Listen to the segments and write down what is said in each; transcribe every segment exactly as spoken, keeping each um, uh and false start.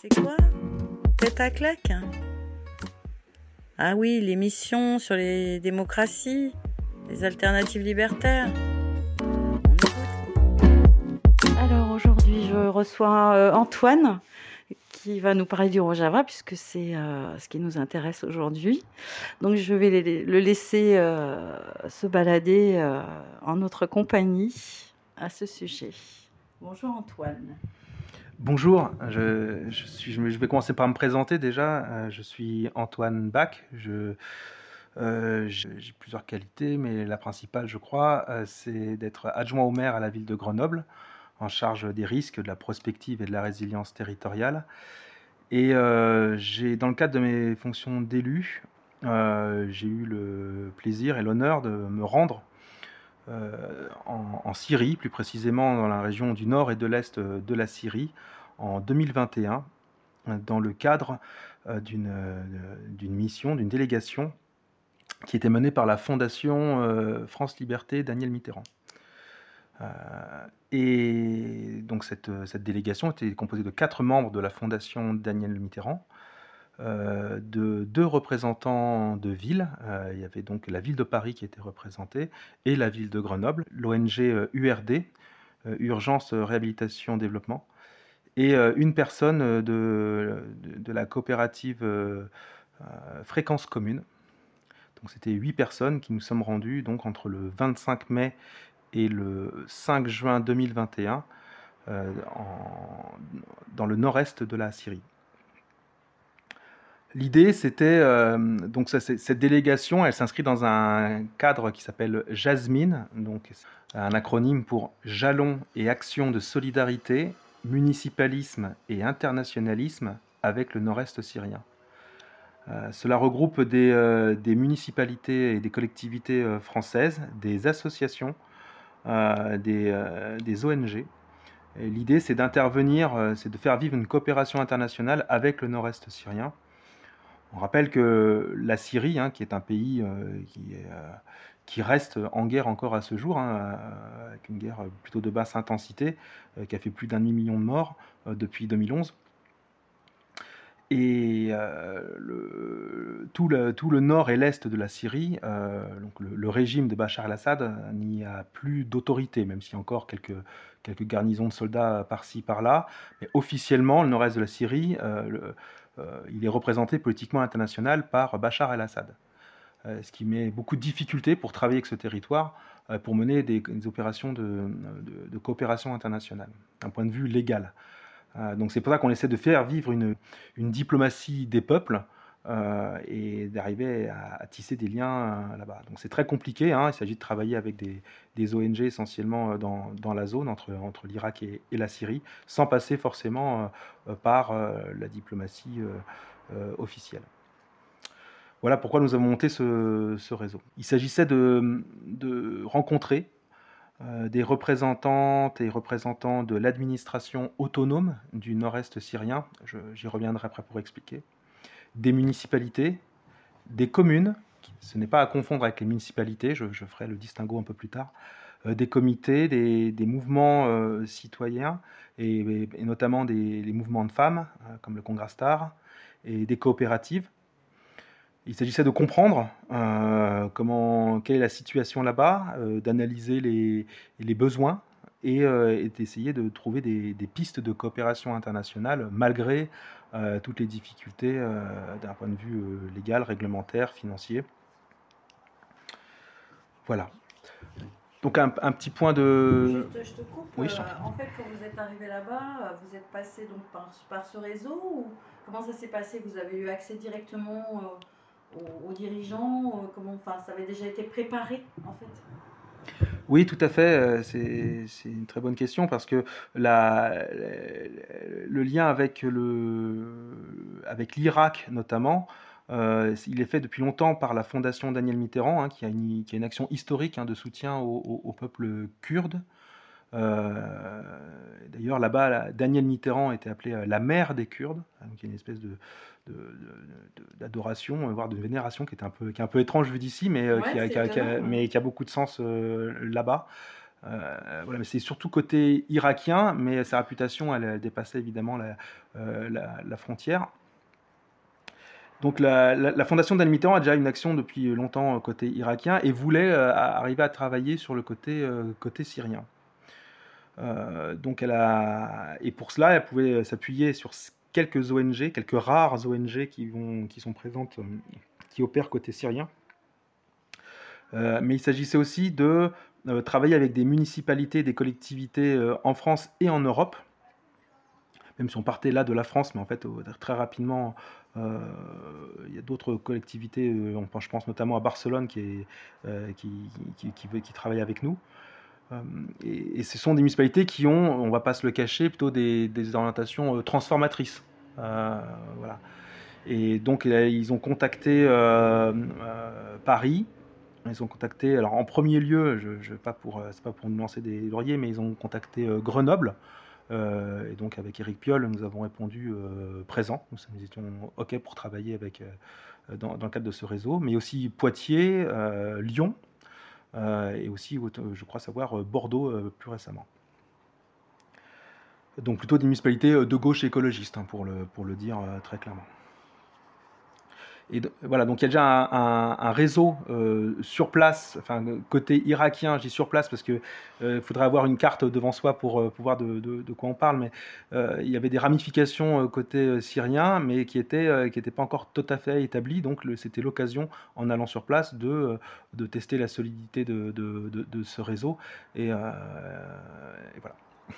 C'est quoi? Tête à claque? Ah oui, l'émission sur les démocraties, les alternatives libertaires. On écoute. Alors aujourd'hui, je reçois euh, Antoine qui va nous parler du Rojava puisque c'est euh, ce qui nous intéresse aujourd'hui. Donc je vais les- le laisser euh, se balader euh, en notre compagnie à ce sujet. Bonjour Antoine. Bonjour, je, je, suis, je vais commencer par me présenter déjà. Euh, Je suis Antoine Bach. Je, euh, j'ai j'ai plusieurs qualités, mais la principale, je crois, euh, c'est d'être adjoint au maire à la ville de Grenoble, en charge des risques, de la prospective et de la résilience territoriale. Et euh, j'ai, dans le cadre de mes fonctions d'élu, euh, j'ai eu le plaisir et l'honneur de me rendre euh, en, en Syrie, plus précisément dans la région du nord et de l'est de la Syrie, en deux mille vingt et un, dans le cadre euh, d'une euh, d'une mission, d'une délégation qui était menée par la Fondation euh, France Liberté Daniel Mitterrand. Euh, et donc cette, cette délégation était composée de quatre membres de la Fondation Daniel Mitterrand, euh, de deux représentants de villes. Euh, il y avait donc la ville de Paris qui était représentée et la ville de Grenoble, l'O N G euh, U R D, euh, Urgence Réhabilitation Développement, et euh, une personne euh, de, de, de la coopérative euh, euh, Fréquence Commune. Donc c'était huit personnes qui nous sommes rendues donc entre le vingt-cinq mai et le cinq juin deux mille vingt et un euh, en, dans le nord-est de la Syrie. L'idée, c'était euh, donc ça, cette délégation, elle s'inscrit dans un cadre qui s'appelle Jasmine, donc un acronyme pour Jalons et actions de solidarité, municipalisme et internationalisme avec le nord-est syrien. Euh, cela regroupe des, euh, des municipalités et des collectivités euh, françaises, des associations, euh, des, euh, des O N G. Et l'idée, c'est d'intervenir, euh, c'est de faire vivre une coopération internationale avec le nord-est syrien. On rappelle que la Syrie, hein, qui est un pays euh, qui, est, euh, qui reste en guerre encore à ce jour, hein, euh, avec une guerre plutôt de basse intensité, euh, qui a fait plus d'un demi-million de morts euh, depuis deux mille onze. Et euh, le, tout, le, tout, le nord et l'est de la Syrie, euh, donc le, le, régime de Bachar el-Assad n'y a plus d'autorité, même s'il y a encore quelques, quelques garnisons de soldats par-ci, par-là. Mais officiellement, le nord-est de la Syrie, euh, le, euh, il est représenté politiquement à l'international par Bachar el-Assad. Euh, ce qui met beaucoup de difficultés pour travailler avec ce territoire, euh, pour mener des, des opérations de, de, de coopération internationale, d'un point de vue légal. Euh, donc c'est pour ça qu'on essaie de faire vivre une, une diplomatie des peuples euh, et d'arriver à, à tisser des liens euh, là-bas. Donc c'est très compliqué, hein. Il s'agit de travailler avec des, des O N G essentiellement dans, dans la zone entre, entre l'Irak et, et la Syrie, sans passer forcément euh, par euh, la diplomatie euh, euh, officielle. Voilà pourquoi nous avons monté ce, ce réseau. Il s'agissait de, de rencontrer euh, des représentantes et représentants de l'administration autonome du nord-est syrien, je, j'y reviendrai après pour expliquer, des municipalités, des communes, ce n'est pas à confondre avec les municipalités, je, je ferai le distinguo un peu plus tard, euh, des comités, des, des mouvements euh, citoyens, et, et, et notamment des, les mouvements de femmes, euh, comme le Congrastar, et des coopératives. Il s'agissait de comprendre euh, comment, quelle est la situation là-bas, euh, d'analyser les, les besoins et, euh, et d'essayer de trouver des, des pistes de coopération internationale malgré euh, toutes les difficultés euh, d'un point de vue euh, légal, réglementaire, financier. Voilà. Donc un, un petit point de... Juste, je te coupe. Oui, euh, je en fait, quand vous êtes arrivé là-bas, vous êtes passé donc par, par ce réseau ou comment ça s'est passé? Vous avez eu accès directement euh, aux, aux, dirigeants euh, comment, enfin, ça avait déjà été préparé en fait? Oui, tout à fait. C'est, c'est une très bonne question parce que la, le lien avec, le, avec l'Irak notamment, euh, il est fait depuis longtemps par la Fondation Daniel Mitterrand, hein, qui, a une, qui a une action historique hein, de soutien au, au, au peuple kurde. Euh, d'ailleurs, là-bas, Daniel Mitterrand était appelé la mère des Kurdes, donc il y a une espèce de, de, de, d'adoration, voire de vénération qui est un peu, qui est un peu étrange vu d'ici, mais, ouais, qui a, qui a, qui a, mais qui a beaucoup de sens euh, là-bas. Euh, voilà, mais c'est surtout côté irakien, mais sa réputation, elle, elle dépassait évidemment la, euh, la, la frontière. Donc la, la, la fondation d'Al Mitterrand a déjà une action depuis longtemps côté irakien et voulait euh, arriver à travailler sur le côté, euh, côté syrien. Euh, donc elle a, et pour cela, elle pouvait s'appuyer sur quelques O N G, quelques rares O N G qui, vont, qui sont présentes, euh, qui opèrent côté syrien. Euh, mais il s'agissait aussi de euh, travailler avec des municipalités, des collectivités euh, en France et en Europe, même si on partait là de la France, mais en fait, très rapidement, euh, il y a d'autres collectivités, euh, je pense notamment à Barcelone, qui, est, euh, qui, qui, qui, qui travaille avec nous. Euh, et, et ce sont des municipalités qui ont, on ne va pas se le cacher, plutôt des, des orientations euh, transformatrices. Euh, voilà. Et donc, là, ils ont contacté euh, euh, Paris. Ils ont contacté, alors en premier lieu, je, je, pas pour, c'est pas pour nous lancer des lauriers, mais ils ont contacté euh, Grenoble. Euh, et donc avec Éric Piolle, nous avons répondu euh, présent. Nous, nous étions OK pour travailler avec, euh, dans, dans le cadre de ce réseau, mais aussi Poitiers, euh, Lyon, euh, et aussi, je crois savoir, Bordeaux euh, plus récemment. Donc plutôt des municipalités de gauche écologiste, hein, pour, le, pour le dire euh, très clairement. Et de, voilà, donc il y a déjà un, un, un réseau euh, sur place, enfin côté irakien, je dis sur place parce que euh, faudrait avoir une carte devant soi pour euh, pouvoir de, de, de quoi on parle, mais euh, il y avait des ramifications euh, côté euh, syrien, mais qui étaient euh, qui n'étaient pas encore tout à fait établies, donc le, c'était l'occasion, en allant sur place, de, euh, de tester la solidité de, de, de, de ce réseau, et, euh, et voilà.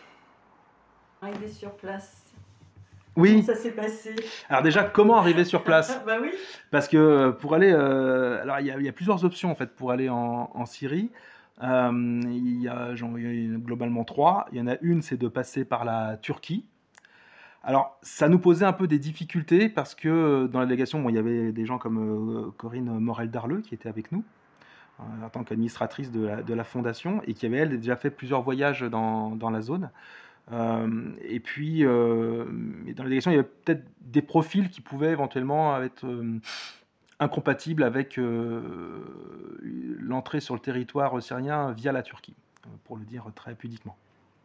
Arriver sur place. Oui. Comment ça s'est passé? Alors déjà, comment arriver sur place? Bah oui. Parce que pour aller, euh, alors il y, y a plusieurs options en fait pour aller en, en Syrie. Euh, il y a, genre, il y a globalement trois. Il y en a une, c'est de passer par la Turquie. Alors ça nous posait un peu des difficultés parce que dans la délégation, bon, il y avait des gens comme euh, Corinne Morel-Darleux qui était avec nous en tant qu'administratrice de la, de la fondation et qui avait elle déjà fait plusieurs voyages dans, dans la zone. Euh, et puis, euh, dans la délégation, il y avait peut-être des profils qui pouvaient éventuellement être euh, incompatibles avec euh, l'entrée sur le territoire syrien via la Turquie, pour le dire très pudiquement.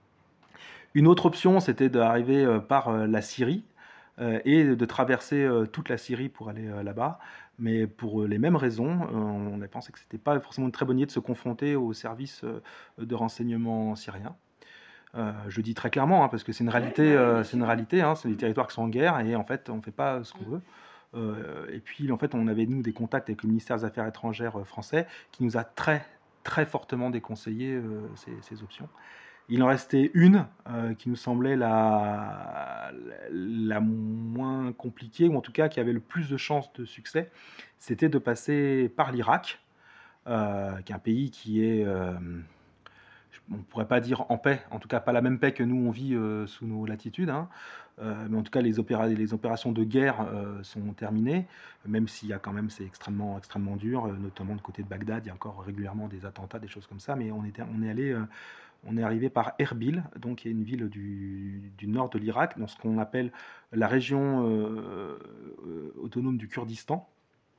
Une autre option, c'était d'arriver par la Syrie euh, et de traverser euh, toute la Syrie pour aller euh, là-bas. Mais pour les mêmes raisons, euh, on a pensé que ce n'était pas forcément une très bonne idée de se confronter aux services de renseignement syriens. Euh, je dis très clairement, hein, parce que c'est une réalité, euh, c'est une réalité, hein, c'est des territoires qui sont en guerre et en fait on ne fait pas ce qu'on veut. Euh, et puis en fait on avait nous des contacts avec le ministère des Affaires étrangères français qui nous a très très fortement déconseillé euh, ces, ces options. Il en restait une euh, qui nous semblait la, la moins compliquée, ou en tout cas qui avait le plus de chances de succès, c'était de passer par l'Irak, euh, qui est un pays qui est... Euh, on ne pourrait pas dire en paix, en tout cas pas la même paix que nous on vit euh, sous nos latitudes, hein. euh, mais en tout cas les, opéra- les opérations de guerre euh, sont terminées, même s'il y a quand même, c'est extrêmement, extrêmement dur, euh, notamment de côté de Bagdad, il y a encore régulièrement des attentats, des choses comme ça, mais on, était, on est allé, euh, on est arrivé par Erbil, donc qui est une ville du, du nord de l'Irak, dans ce qu'on appelle la région euh, euh, autonome du Kurdistan.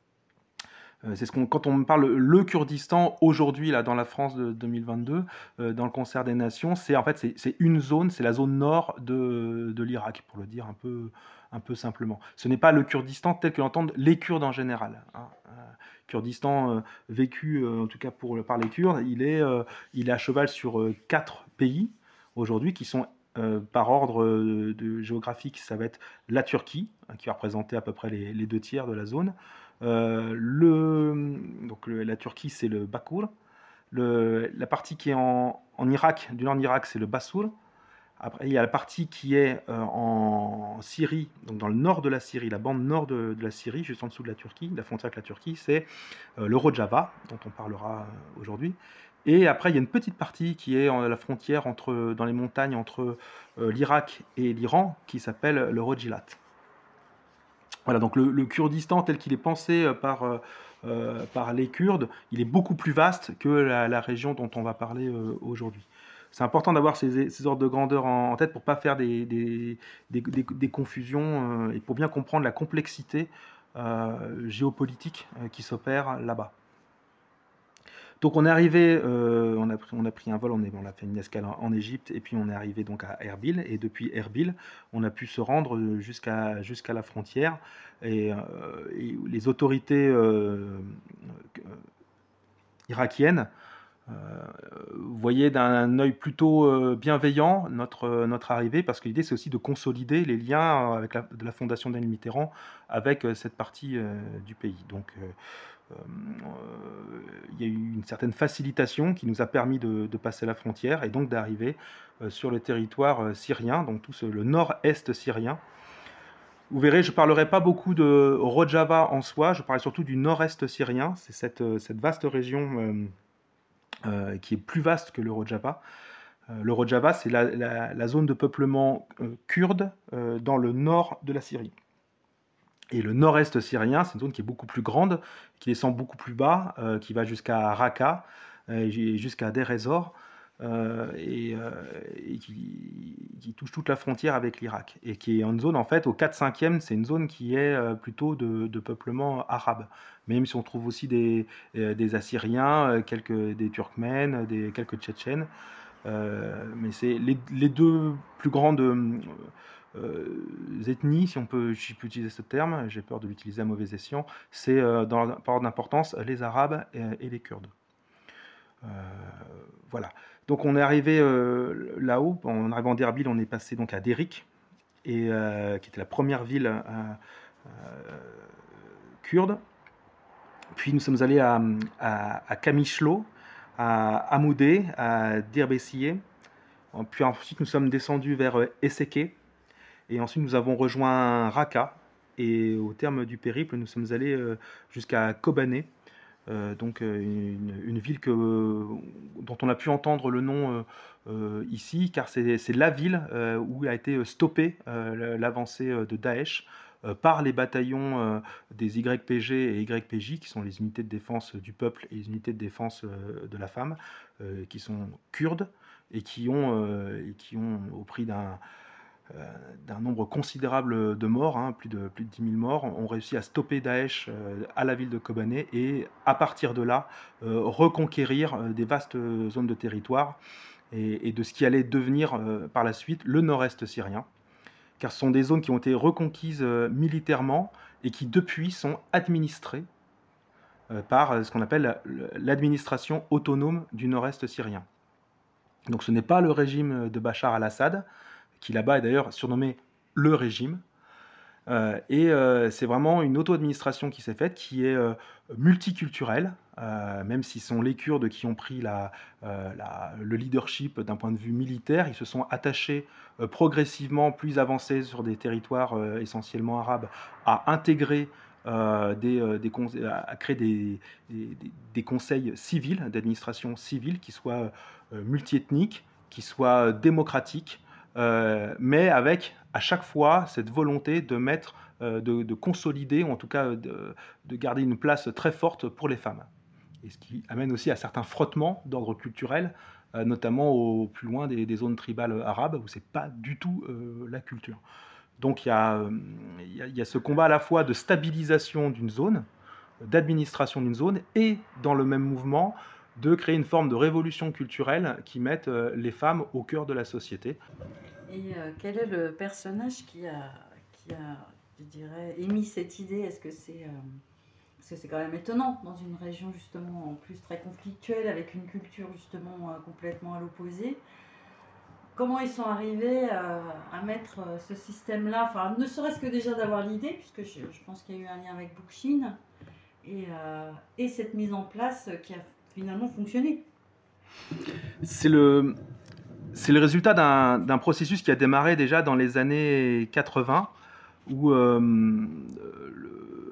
C'est ce qu'on, quand on parle le Kurdistan aujourd'hui là dans la France de deux mille vingt-deux, euh, dans le concert des nations, c'est en fait c'est, c'est une zone, c'est la zone nord de, de l'Irak, pour le dire un peu, un peu simplement. Ce n'est pas le Kurdistan tel que l'entendent les Kurdes en général, hein. Euh, Kurdistan euh, vécu euh, en tout cas pour, par les Kurdes, il est, euh, il est à cheval sur euh, quatre pays aujourd'hui qui sont euh, par ordre de, de géographique, ça va être la Turquie, hein, qui va représenter à peu près les, les deux tiers de la zone. Euh, le, donc le, la Turquie, c'est le Bakour. Le, la partie qui est en, en Irak, du nord de l'Irak, c'est le Bassoul. Après, il y a la partie qui est euh, en Syrie, donc dans le nord de la Syrie, la bande nord de, de la Syrie, juste en dessous de la Turquie, la frontière avec la Turquie, c'est euh, le Rojava, dont on parlera euh, aujourd'hui. Et après, il y a une petite partie qui est en la frontière entre, dans les montagnes entre euh, l'Irak et l'Iran, qui s'appelle le Rojilat. Voilà, donc le, le Kurdistan tel qu'il est pensé par, euh, par les Kurdes, il est beaucoup plus vaste que la, la région dont on va parler euh, aujourd'hui. C'est important d'avoir ces, ces ordres de grandeur en, en tête pour ne pas faire des, des, des, des, des confusions euh, et pour bien comprendre la complexité euh, géopolitique euh, qui s'opère là-bas. Donc on est arrivé, euh, on, a pris, on a pris un vol, on, est, on a fait une escale en, en Égypte, et puis on est arrivé donc à Erbil, et depuis Erbil, on a pu se rendre jusqu'à jusqu'à la frontière, et, euh, et les autorités euh, euh, irakiennes euh, voyaient d'un œil plutôt euh, bienveillant notre, notre arrivée, parce que l'idée c'est aussi de consolider les liens avec la, de la fondation d'Anne Mitterrand avec euh, cette partie euh, du pays. Donc euh, Euh, il y a eu une certaine facilitation qui nous a permis de, de passer la frontière et donc d'arriver euh, sur le territoire euh, syrien, donc tout ce, le nord-est syrien. Vous verrez, je ne parlerai pas beaucoup de Rojava en soi, je parlerai surtout du nord-est syrien, c'est cette, cette vaste région euh, euh, qui est plus vaste que le Rojava. Euh, le Rojava, c'est la, la, la zone de peuplement euh, kurde euh, dans le nord de la Syrie. Et le nord-est syrien, c'est une zone qui est beaucoup plus grande, qui descend beaucoup plus bas, euh, qui va jusqu'à Raqqa, euh, jusqu'à Deir ez-Zor, euh, et, euh, et qui, qui touche toute la frontière avec l'Irak. Et qui est une zone, en fait, au quatre cinquième, c'est une zone qui est euh, plutôt de, de peuplement arabe. Même si on trouve aussi des, euh, des Assyriens, quelques, des Turkmènes, des, quelques Tchétchènes. Euh, mais c'est les, les deux plus grandes... Euh, Euh, ethnies, si on peut, si je peux utiliser ce terme, j'ai peur de l'utiliser à mauvais escient, c'est euh, dans, par ordre d'importance les Arabes et, et les Kurdes. Euh, voilà. Donc on est arrivé euh, là-haut, en arrivant d'Erbil, on est passé donc à Derik, et, euh, qui était la première ville euh, euh, kurde. Puis nous sommes allés à, à, à Kamishlo, à Amoudé, à Dirbessiye. Puis ensuite nous sommes descendus vers Esseke. Et ensuite, nous avons rejoint Raqqa. Et au terme du périple, nous sommes allés euh, jusqu'à Kobané, euh, donc euh, une, une ville que, euh, dont on a pu entendre le nom euh, euh, ici, car c'est, c'est la ville euh, où a été stoppée euh, l'avancée de Daesh euh, par les bataillons euh, des Y P G et Y P J, qui sont les unités de défense du peuple et les unités de défense euh, de la femme, euh, qui sont kurdes et qui ont, euh, et qui ont au prix d'un Euh, d'un nombre considérable de morts, hein, plus, de, plus de dix mille morts, ont réussi à stopper Daesh euh, à la ville de Kobané et à partir de là euh, reconquérir euh, des vastes zones de territoire et, et de ce qui allait devenir euh, par la suite le nord-est syrien, car ce sont des zones qui ont été reconquises euh, militairement et qui depuis sont administrées euh, par ce qu'on appelle l'administration autonome du nord-est syrien. Donc ce n'est pas le régime de Bachar al-Assad, qui là-bas est d'ailleurs surnommé le régime. Euh, et euh, c'est vraiment une auto-administration qui s'est faite, qui est euh, multiculturelle, euh, même si ce sont les Kurdes qui ont pris la, euh, la, le leadership d'un point de vue militaire. Ils se sont attachés euh, progressivement, plus avancés sur des territoires euh, essentiellement arabes, à intégrer euh, des, euh, des à créer des, des, des conseils civils, d'administration civile, qui soient euh, multiethniques, qui soient démocratiques, Euh, mais avec à chaque fois cette volonté de mettre, euh, de, de consolider, ou en tout cas de, de garder une place très forte pour les femmes. Et ce qui amène aussi à certains frottements d'ordre culturel, euh, notamment au plus loin des, des zones tribales arabes, où c'est pas du tout euh, la culture. Donc il y, euh, y, y a ce combat à la fois de stabilisation d'une zone, d'administration d'une zone, et dans le même mouvement, de créer une forme de révolution culturelle qui mette euh, les femmes au cœur de la société. Et euh, quel est le personnage qui a, qui a, je dirais, émis cette idée? Est-ce que c'est, euh, parce que c'est quand même étonnant dans une région justement en plus très conflictuelle, avec une culture justement euh, complètement à l'opposé. Comment ils sont arrivés euh, à mettre euh, ce système-là, enfin ne serait-ce que déjà d'avoir l'idée, puisque je, je pense qu'il y a eu un lien avec Bookchin, et, euh, et cette mise en place qui a finalement fonctionné. C'est le, c'est le résultat d'un, d'un processus qui a démarré déjà dans les années quatre-vingts, où, euh, le,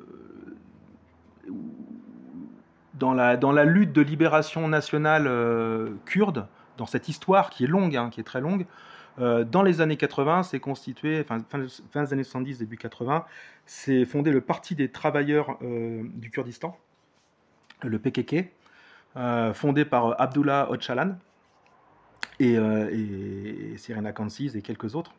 où dans, la, dans la lutte de libération nationale euh, kurde, dans cette histoire qui est longue, hein, qui est très longue, euh, dans les années quatre-vingts, c'est constitué, enfin, fin, fin des années soixante-dix, début quatre-vingts, c'est fondé le Parti des travailleurs euh, du Kurdistan, le P K K, euh, fondé par Abdullah Öcalan et, euh, et, et Serena Kansiz et quelques autres,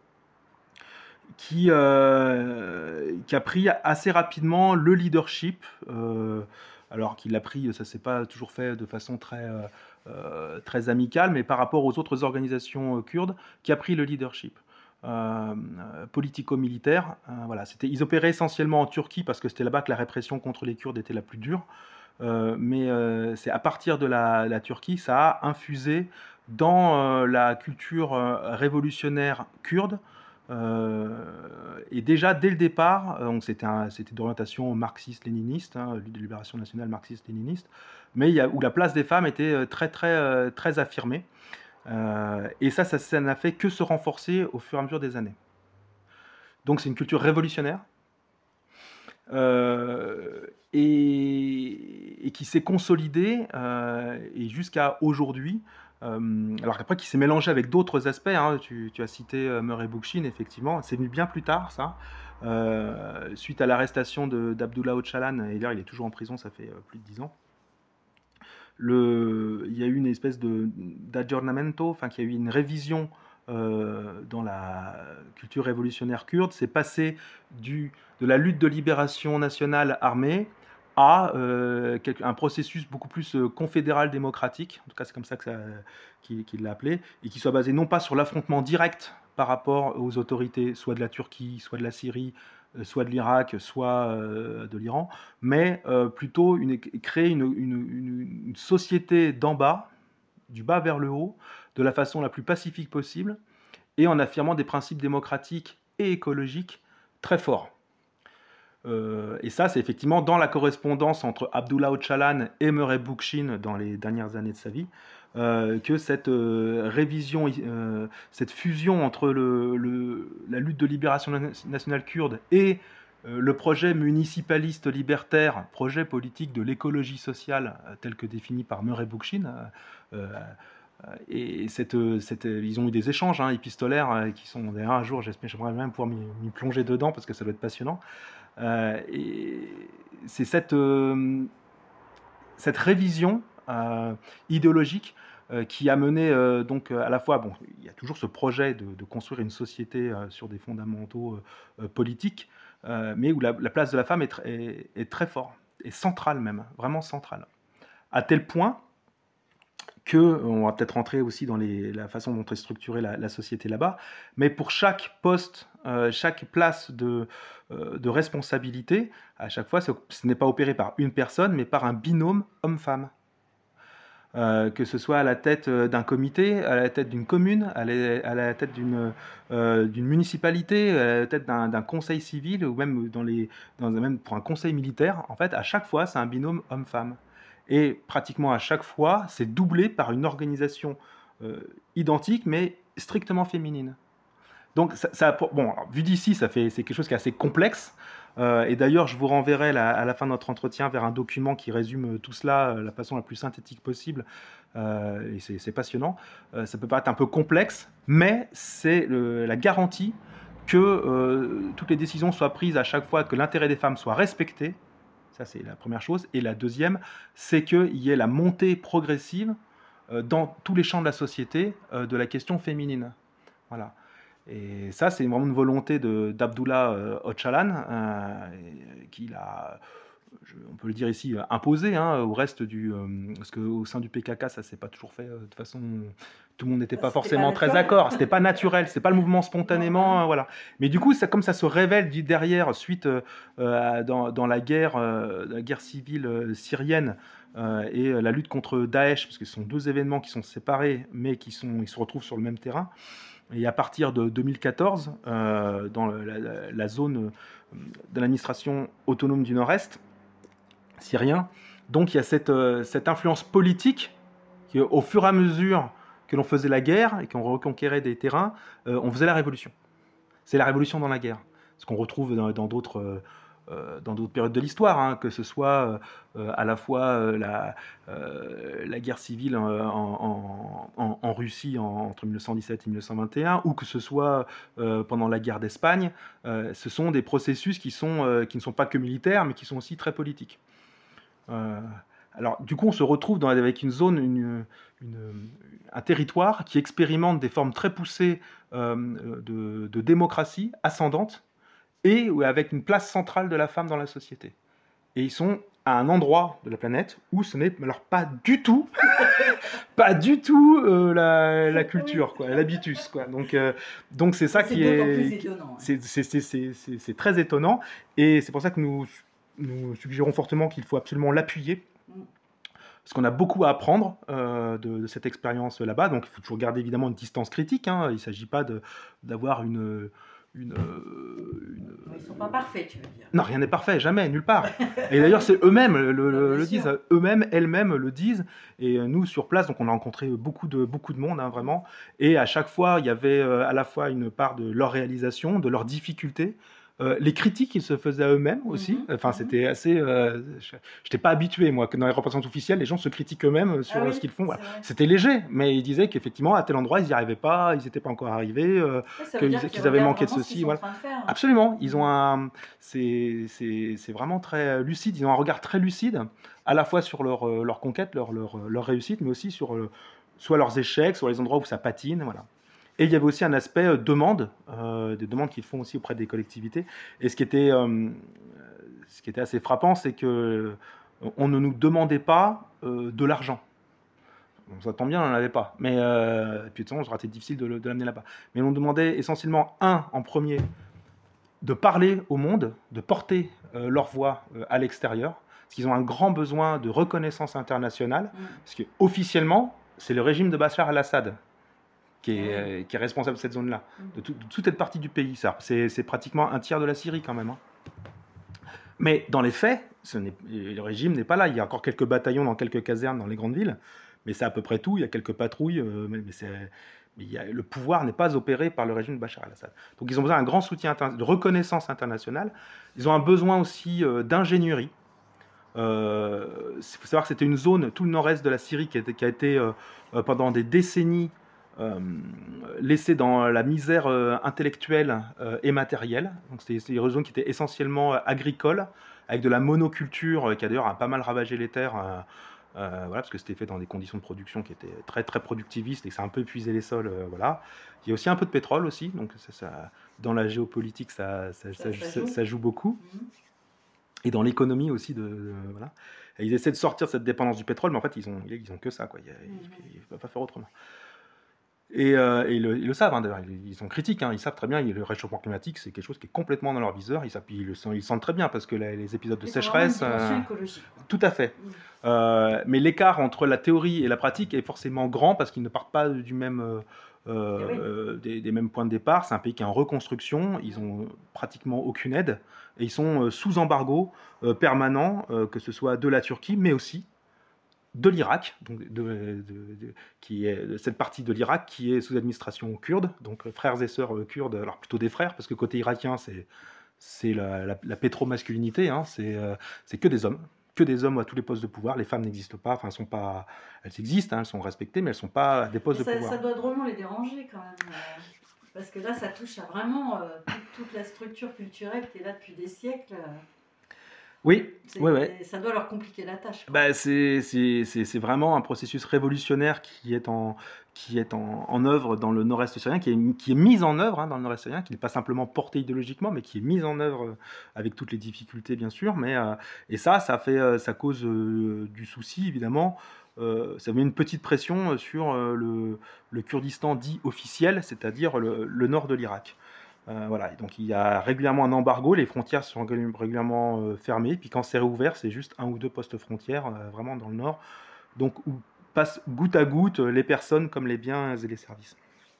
qui, euh, qui a pris assez rapidement le leadership euh, alors qu'il l'a pris, ça s'est pas toujours fait de façon très, euh, euh, très amicale, mais par rapport aux autres organisations euh, kurdes, qui a pris le leadership. Euh, politico-militaire, euh, voilà, c'était, ils opéraient essentiellement en Turquie parce que c'était là-bas que la répression contre les Kurdes était la plus dure. Euh, mais euh, c'est à partir de la, la Turquie, ça a infusé dans euh, la culture euh, révolutionnaire kurde. Euh, et déjà dès le départ, donc c'était, un, c'était d'orientation marxiste-léniniste, hein, Lutte de libération nationale marxiste-léniniste, mais il y a, où la place des femmes était très très très affirmée. Euh, et ça, ça, ça n'a fait que se renforcer au fur et à mesure des années. Donc c'est une culture révolutionnaire. Euh, et, et qui s'est consolidée euh, et jusqu'à aujourd'hui. Euh, alors après, qui s'est mélangé avec d'autres aspects. Hein, tu, tu as cité euh, Murray Bookchin, effectivement. C'est venu bien plus tard, ça. Euh, suite à l'arrestation de, d'Abdullah Öcalan, et là, il est toujours en prison, ça fait euh, plus de dix ans. Le, il y a eu une espèce de, d'aggiornamento, enfin, qu'il y a eu une révision euh, dans la culture révolutionnaire kurde. C'est passé du, de la lutte de libération nationale armée à euh, un processus beaucoup plus euh, confédéral démocratique, en tout cas c'est comme ça, que ça qu'il, qu'il l'a appelé, et qui soit basé non pas sur l'affrontement direct par rapport aux autorités, soit de la Turquie, soit de la Syrie, soit de l'Irak, soit euh, de l'Iran, mais euh, plutôt une, créer une, une, une, une société d'en bas, du bas vers le haut, de la façon la plus pacifique possible, et en affirmant des principes démocratiques et écologiques très forts. Euh, et ça, c'est effectivement dans la correspondance entre Abdullah Öcalan et Murray Bookchin dans les dernières années de sa vie, euh, que cette euh, révision, euh, cette fusion entre le, le, la lutte de libération nationale kurde et euh, le projet municipaliste libertaire, projet politique de l'écologie sociale euh, tel que défini par Murray Bookchin, euh, euh, et cette, cette, ils ont eu des échanges hein, épistolaires euh, qui sont d'ailleurs un jour, j'aimerais même pouvoir m'y, m'y plonger dedans parce que ça doit être passionnant. Euh, et c'est cette, euh, cette révision euh, idéologique euh, qui a mené euh, donc à la fois, bon, il y a toujours ce projet de, de construire une société euh, sur des fondamentaux euh, politiques, euh, mais où la, la place de la femme est, tr- est, est très forte, est centrale même, vraiment centrale, à tel point que, on va peut-être rentrer aussi dans les, la façon dont est structurée la, la société là-bas, mais pour chaque poste, euh, chaque place de, euh, de responsabilité, à chaque fois, ce, ce n'est pas opéré par une personne, mais par un binôme homme-femme. Euh, que ce soit à la tête d'un comité, à la tête d'une commune, à la, à la tête d'une, euh, d'une municipalité, à la tête d'un, d'un conseil civil, ou même, dans les, dans, même pour un conseil militaire, en fait, à chaque fois, c'est un binôme homme-femme. Et pratiquement à chaque fois, c'est doublé par une organisation euh, identique, mais strictement féminine. Donc, ça, ça, bon, alors, vu d'ici, ça fait, c'est quelque chose qui est assez complexe. Euh, et d'ailleurs, je vous renverrai la, à la fin de notre entretien vers un document qui résume tout cela de la façon la plus synthétique possible. Euh, et c'est, c'est passionnant. Euh, ça peut paraître un peu complexe, mais c'est le, la garantie que euh, toutes les décisions soient prises à chaque fois, que l'intérêt des femmes soit respecté. Ça, c'est la première chose. Et la deuxième, c'est qu'il y ait la montée progressive euh, dans tous les champs de la société euh, de la question féminine. Voilà. Et ça, c'est vraiment une volonté de, d'Abdullah euh, Öcalan, euh, qu'il a, je, on peut le dire ici, imposé hein, au reste du... Euh, parce qu'au sein du P K K, ça ne s'est pas toujours fait euh, de façon... Tout le monde n'était pas forcément pas très d'accord, c'était pas naturel, c'était pas le mouvement spontanément, euh, voilà. Mais du coup, ça, comme ça se révèle du derrière, suite euh, dans, dans la guerre, euh, la guerre civile euh, syrienne euh, et la lutte contre Daesh, parce que ce sont deux événements qui sont séparés, mais qui sont, ils se retrouvent sur le même terrain. Et à partir de deux mille quatorze, euh, dans la, la, la zone de l'administration autonome du Nord-Est syrien, donc il y a cette, euh, cette influence politique qui, au fur et à mesure que l'on faisait la guerre et qu'on reconquérait des terrains, euh, on faisait la révolution. C'est la révolution dans la guerre. Ce qu'on retrouve dans, dans d'autres... Euh, Euh, dans d'autres périodes de l'histoire, hein, que ce soit euh, à la fois euh, la, euh, la guerre civile en, en, en, en Russie en, entre mille neuf cent dix-sept et mille neuf cent vingt et un, ou que ce soit euh, pendant la guerre d'Espagne, euh, ce sont des processus qui, sont, euh, qui ne sont pas que militaires, mais qui sont aussi très politiques. Euh, alors, du coup, on se retrouve dans, avec une zone, une, une, un territoire qui expérimente des formes très poussées euh, de, de démocratie ascendante, et avec une place centrale de la femme dans la société. Et ils sont à un endroit de la planète où ce n'est alors pas du tout, pas du tout euh, la, la culture, quoi, l'habitus, quoi. Donc, euh, donc c'est ça C'est qui d'autant est, plus étonnant, ouais. c'est, c'est, c'est, c'est, c'est- c'est très étonnant, et c'est pour ça que nous, nous suggérons fortement qu'il faut absolument l'appuyer. Mm. Parce qu'on a beaucoup à apprendre euh, de, de cette expérience là-bas, donc il faut toujours garder évidemment une distance critique. Hein. Il ne s'agit pas de, d'avoir une, une, une... Ils ne sont pas parfaits, tu veux dire. Non, rien n'est parfait, jamais, nulle part. Et d'ailleurs, c'est eux-mêmes le, le, Non, bien le sûr. disent, eux-mêmes, elles-mêmes le disent. Et nous, sur place, donc on a rencontré beaucoup de, beaucoup de monde, hein, vraiment. Et à chaque fois, il y avait euh, à la fois une part de leur réalisation, de leurs difficultés, euh, les critiques qu'ils se faisaient à eux-mêmes aussi. Mhm, Enfin, mhm. c'était assez... Euh, je n'étais pas habitué, moi, que dans les représentations officielles, les gens se critiquent eux-mêmes sur Ah oui, ce qu'ils font. Voilà. c'est vrai. C'était léger, mais ils disaient qu'effectivement, à tel endroit, ils n'y arrivaient pas, ils n'étaient pas encore arrivés, euh, Ouais, ça veut qu'ils, dire qu'ils qu'ils avaient regardent manqué de vraiment ce ceci. qu'ils sont Voilà. en train de faire. Absolument, ils ont un, c'est, c'est, c'est vraiment très lucide. Ils ont un regard très lucide, à la fois sur leur, euh, leur conquête, leur, leur, leur réussite, mais aussi sur euh, soit leurs échecs, soit les endroits où ça patine, voilà. Et il y avait aussi un aspect euh, demande, euh, des demandes qu'ils font aussi auprès des collectivités. Et ce qui était, euh, ce qui était assez frappant, c'est que on ne nous demandait pas euh, de l'argent. Bon, ça tombe bien, on n'en avait pas. Mais euh, et puis de toute façon, ça aurait été difficile de, le- de l'amener là-bas. Mais on nous demandait essentiellement un en premier de parler au monde, de porter euh, leur voix euh, à l'extérieur, parce qu'ils ont un grand besoin de reconnaissance internationale, Mm. parce qu'officiellement, c'est le régime de Bachar el-Assad qui est, Ah oui. euh, qui est responsable de cette zone-là, Mm. de, tout- de toute cette partie du pays. Ça, c'est, c'est pratiquement un tiers de la Syrie quand même. Hein. Mais dans les faits, ce n'est, le régime n'est pas là. Il y a encore quelques bataillons dans quelques casernes dans les grandes villes, mais c'est à peu près tout. Il y a quelques patrouilles, euh, mais, mais c'est... Mais il y a, le pouvoir n'est pas opéré par le régime de Bachar el-Assad. Donc ils ont besoin d'un grand soutien inter- de reconnaissance internationale. Ils ont un besoin aussi euh, d'ingénierie. Euh, il faut savoir que c'était une zone, tout le nord-est de la Syrie, qui a été, qui a été euh, euh, pendant des décennies euh, laissée dans la misère euh, intellectuelle euh, et matérielle. Donc c'était, c'était une zone qui était essentiellement euh, agricole, avec de la monoculture, euh, qui a d'ailleurs a pas mal ravagé les terres. Euh, euh, voilà, parce que c'était fait dans des conditions de production qui étaient très très productivistes et que ça a un peu épuisé les sols. Euh, voilà. Il y a aussi un peu de pétrole aussi, donc ça, ça, dans la géopolitique ça, ça, Ça, ça, ça ça, joue. ça joue beaucoup. Mm. Et dans l'économie aussi, de, de- voilà. Et ils essaient de sortir de cette dépendance du pétrole, mais en fait ils ont, ils ont que ça, quoi. Il ne peuvent pas faire autrement. Et, euh, et ils, le, ils le savent, hein, d'ailleurs, ils, ils sont critiques, hein, ils savent très bien, le réchauffement climatique, c'est quelque chose qui est complètement dans leur viseur, ils, savent, ils, le, sentent, ils le sentent très bien, parce que la- les épisodes de Ils ont vraiment une sécheresse... dimension euh, écologique, quoi. tout à fait. Mm. Euh, mais l'écart entre la théorie et la pratique est forcément grand, parce qu'ils ne partent pas du même, euh, euh, Eh oui. euh, des, des mêmes points de départ. C'est un pays qui est en reconstruction, ils ont pratiquement aucune aide, et ils sont euh, sous embargo euh, permanent, euh, que ce soit de la Turquie, mais aussi de l'Irak, donc de, de- de- qui est de cette partie de l'Irak qui est sous administration kurde, donc euh, frères et sœurs euh, kurdes, alors plutôt des frères, parce que côté irakien, c'est, c'est la, la, la pétromasculinité, hein, c'est, euh, c'est que des hommes, que des hommes à tous les postes de pouvoir, les femmes n'existent pas, enfin, elles sont pas, elles existent, hein, elles sont respectées, mais elles ne sont pas à des postes Mais de ça, pouvoir. ça doit drôlement les déranger quand même. euh, Parce que là, ça touche à vraiment euh, toute, toute la structure culturelle qui est là depuis des siècles. euh, Oui, c'est- ouais, ouais. Ça doit leur compliquer la tâche, quoi. Bah, c'est, c'est, c'est, c'est vraiment un processus révolutionnaire qui est en, qui est en, en œuvre dans le nord-est syrien, qui est, qui est mis en œuvre hein, dans le nord-est syrien, qui n'est pas simplement porté idéologiquement, mais qui est mis en œuvre euh, avec toutes les difficultés, bien sûr. Mais, euh, et ça, ça, fait, euh, ça cause euh, du souci, évidemment. Euh, ça met une petite pression sur euh, le, le Kurdistan dit officiel, c'est-à-dire le, le nord de l'Irak. Euh, voilà, et donc il y a régulièrement un embargo, les frontières sont régul- régulièrement euh, fermées, puis quand c'est réouvert, c'est juste un ou deux postes frontières, euh, vraiment dans le nord, donc où passent goutte à goutte euh, les personnes comme les biens et les services.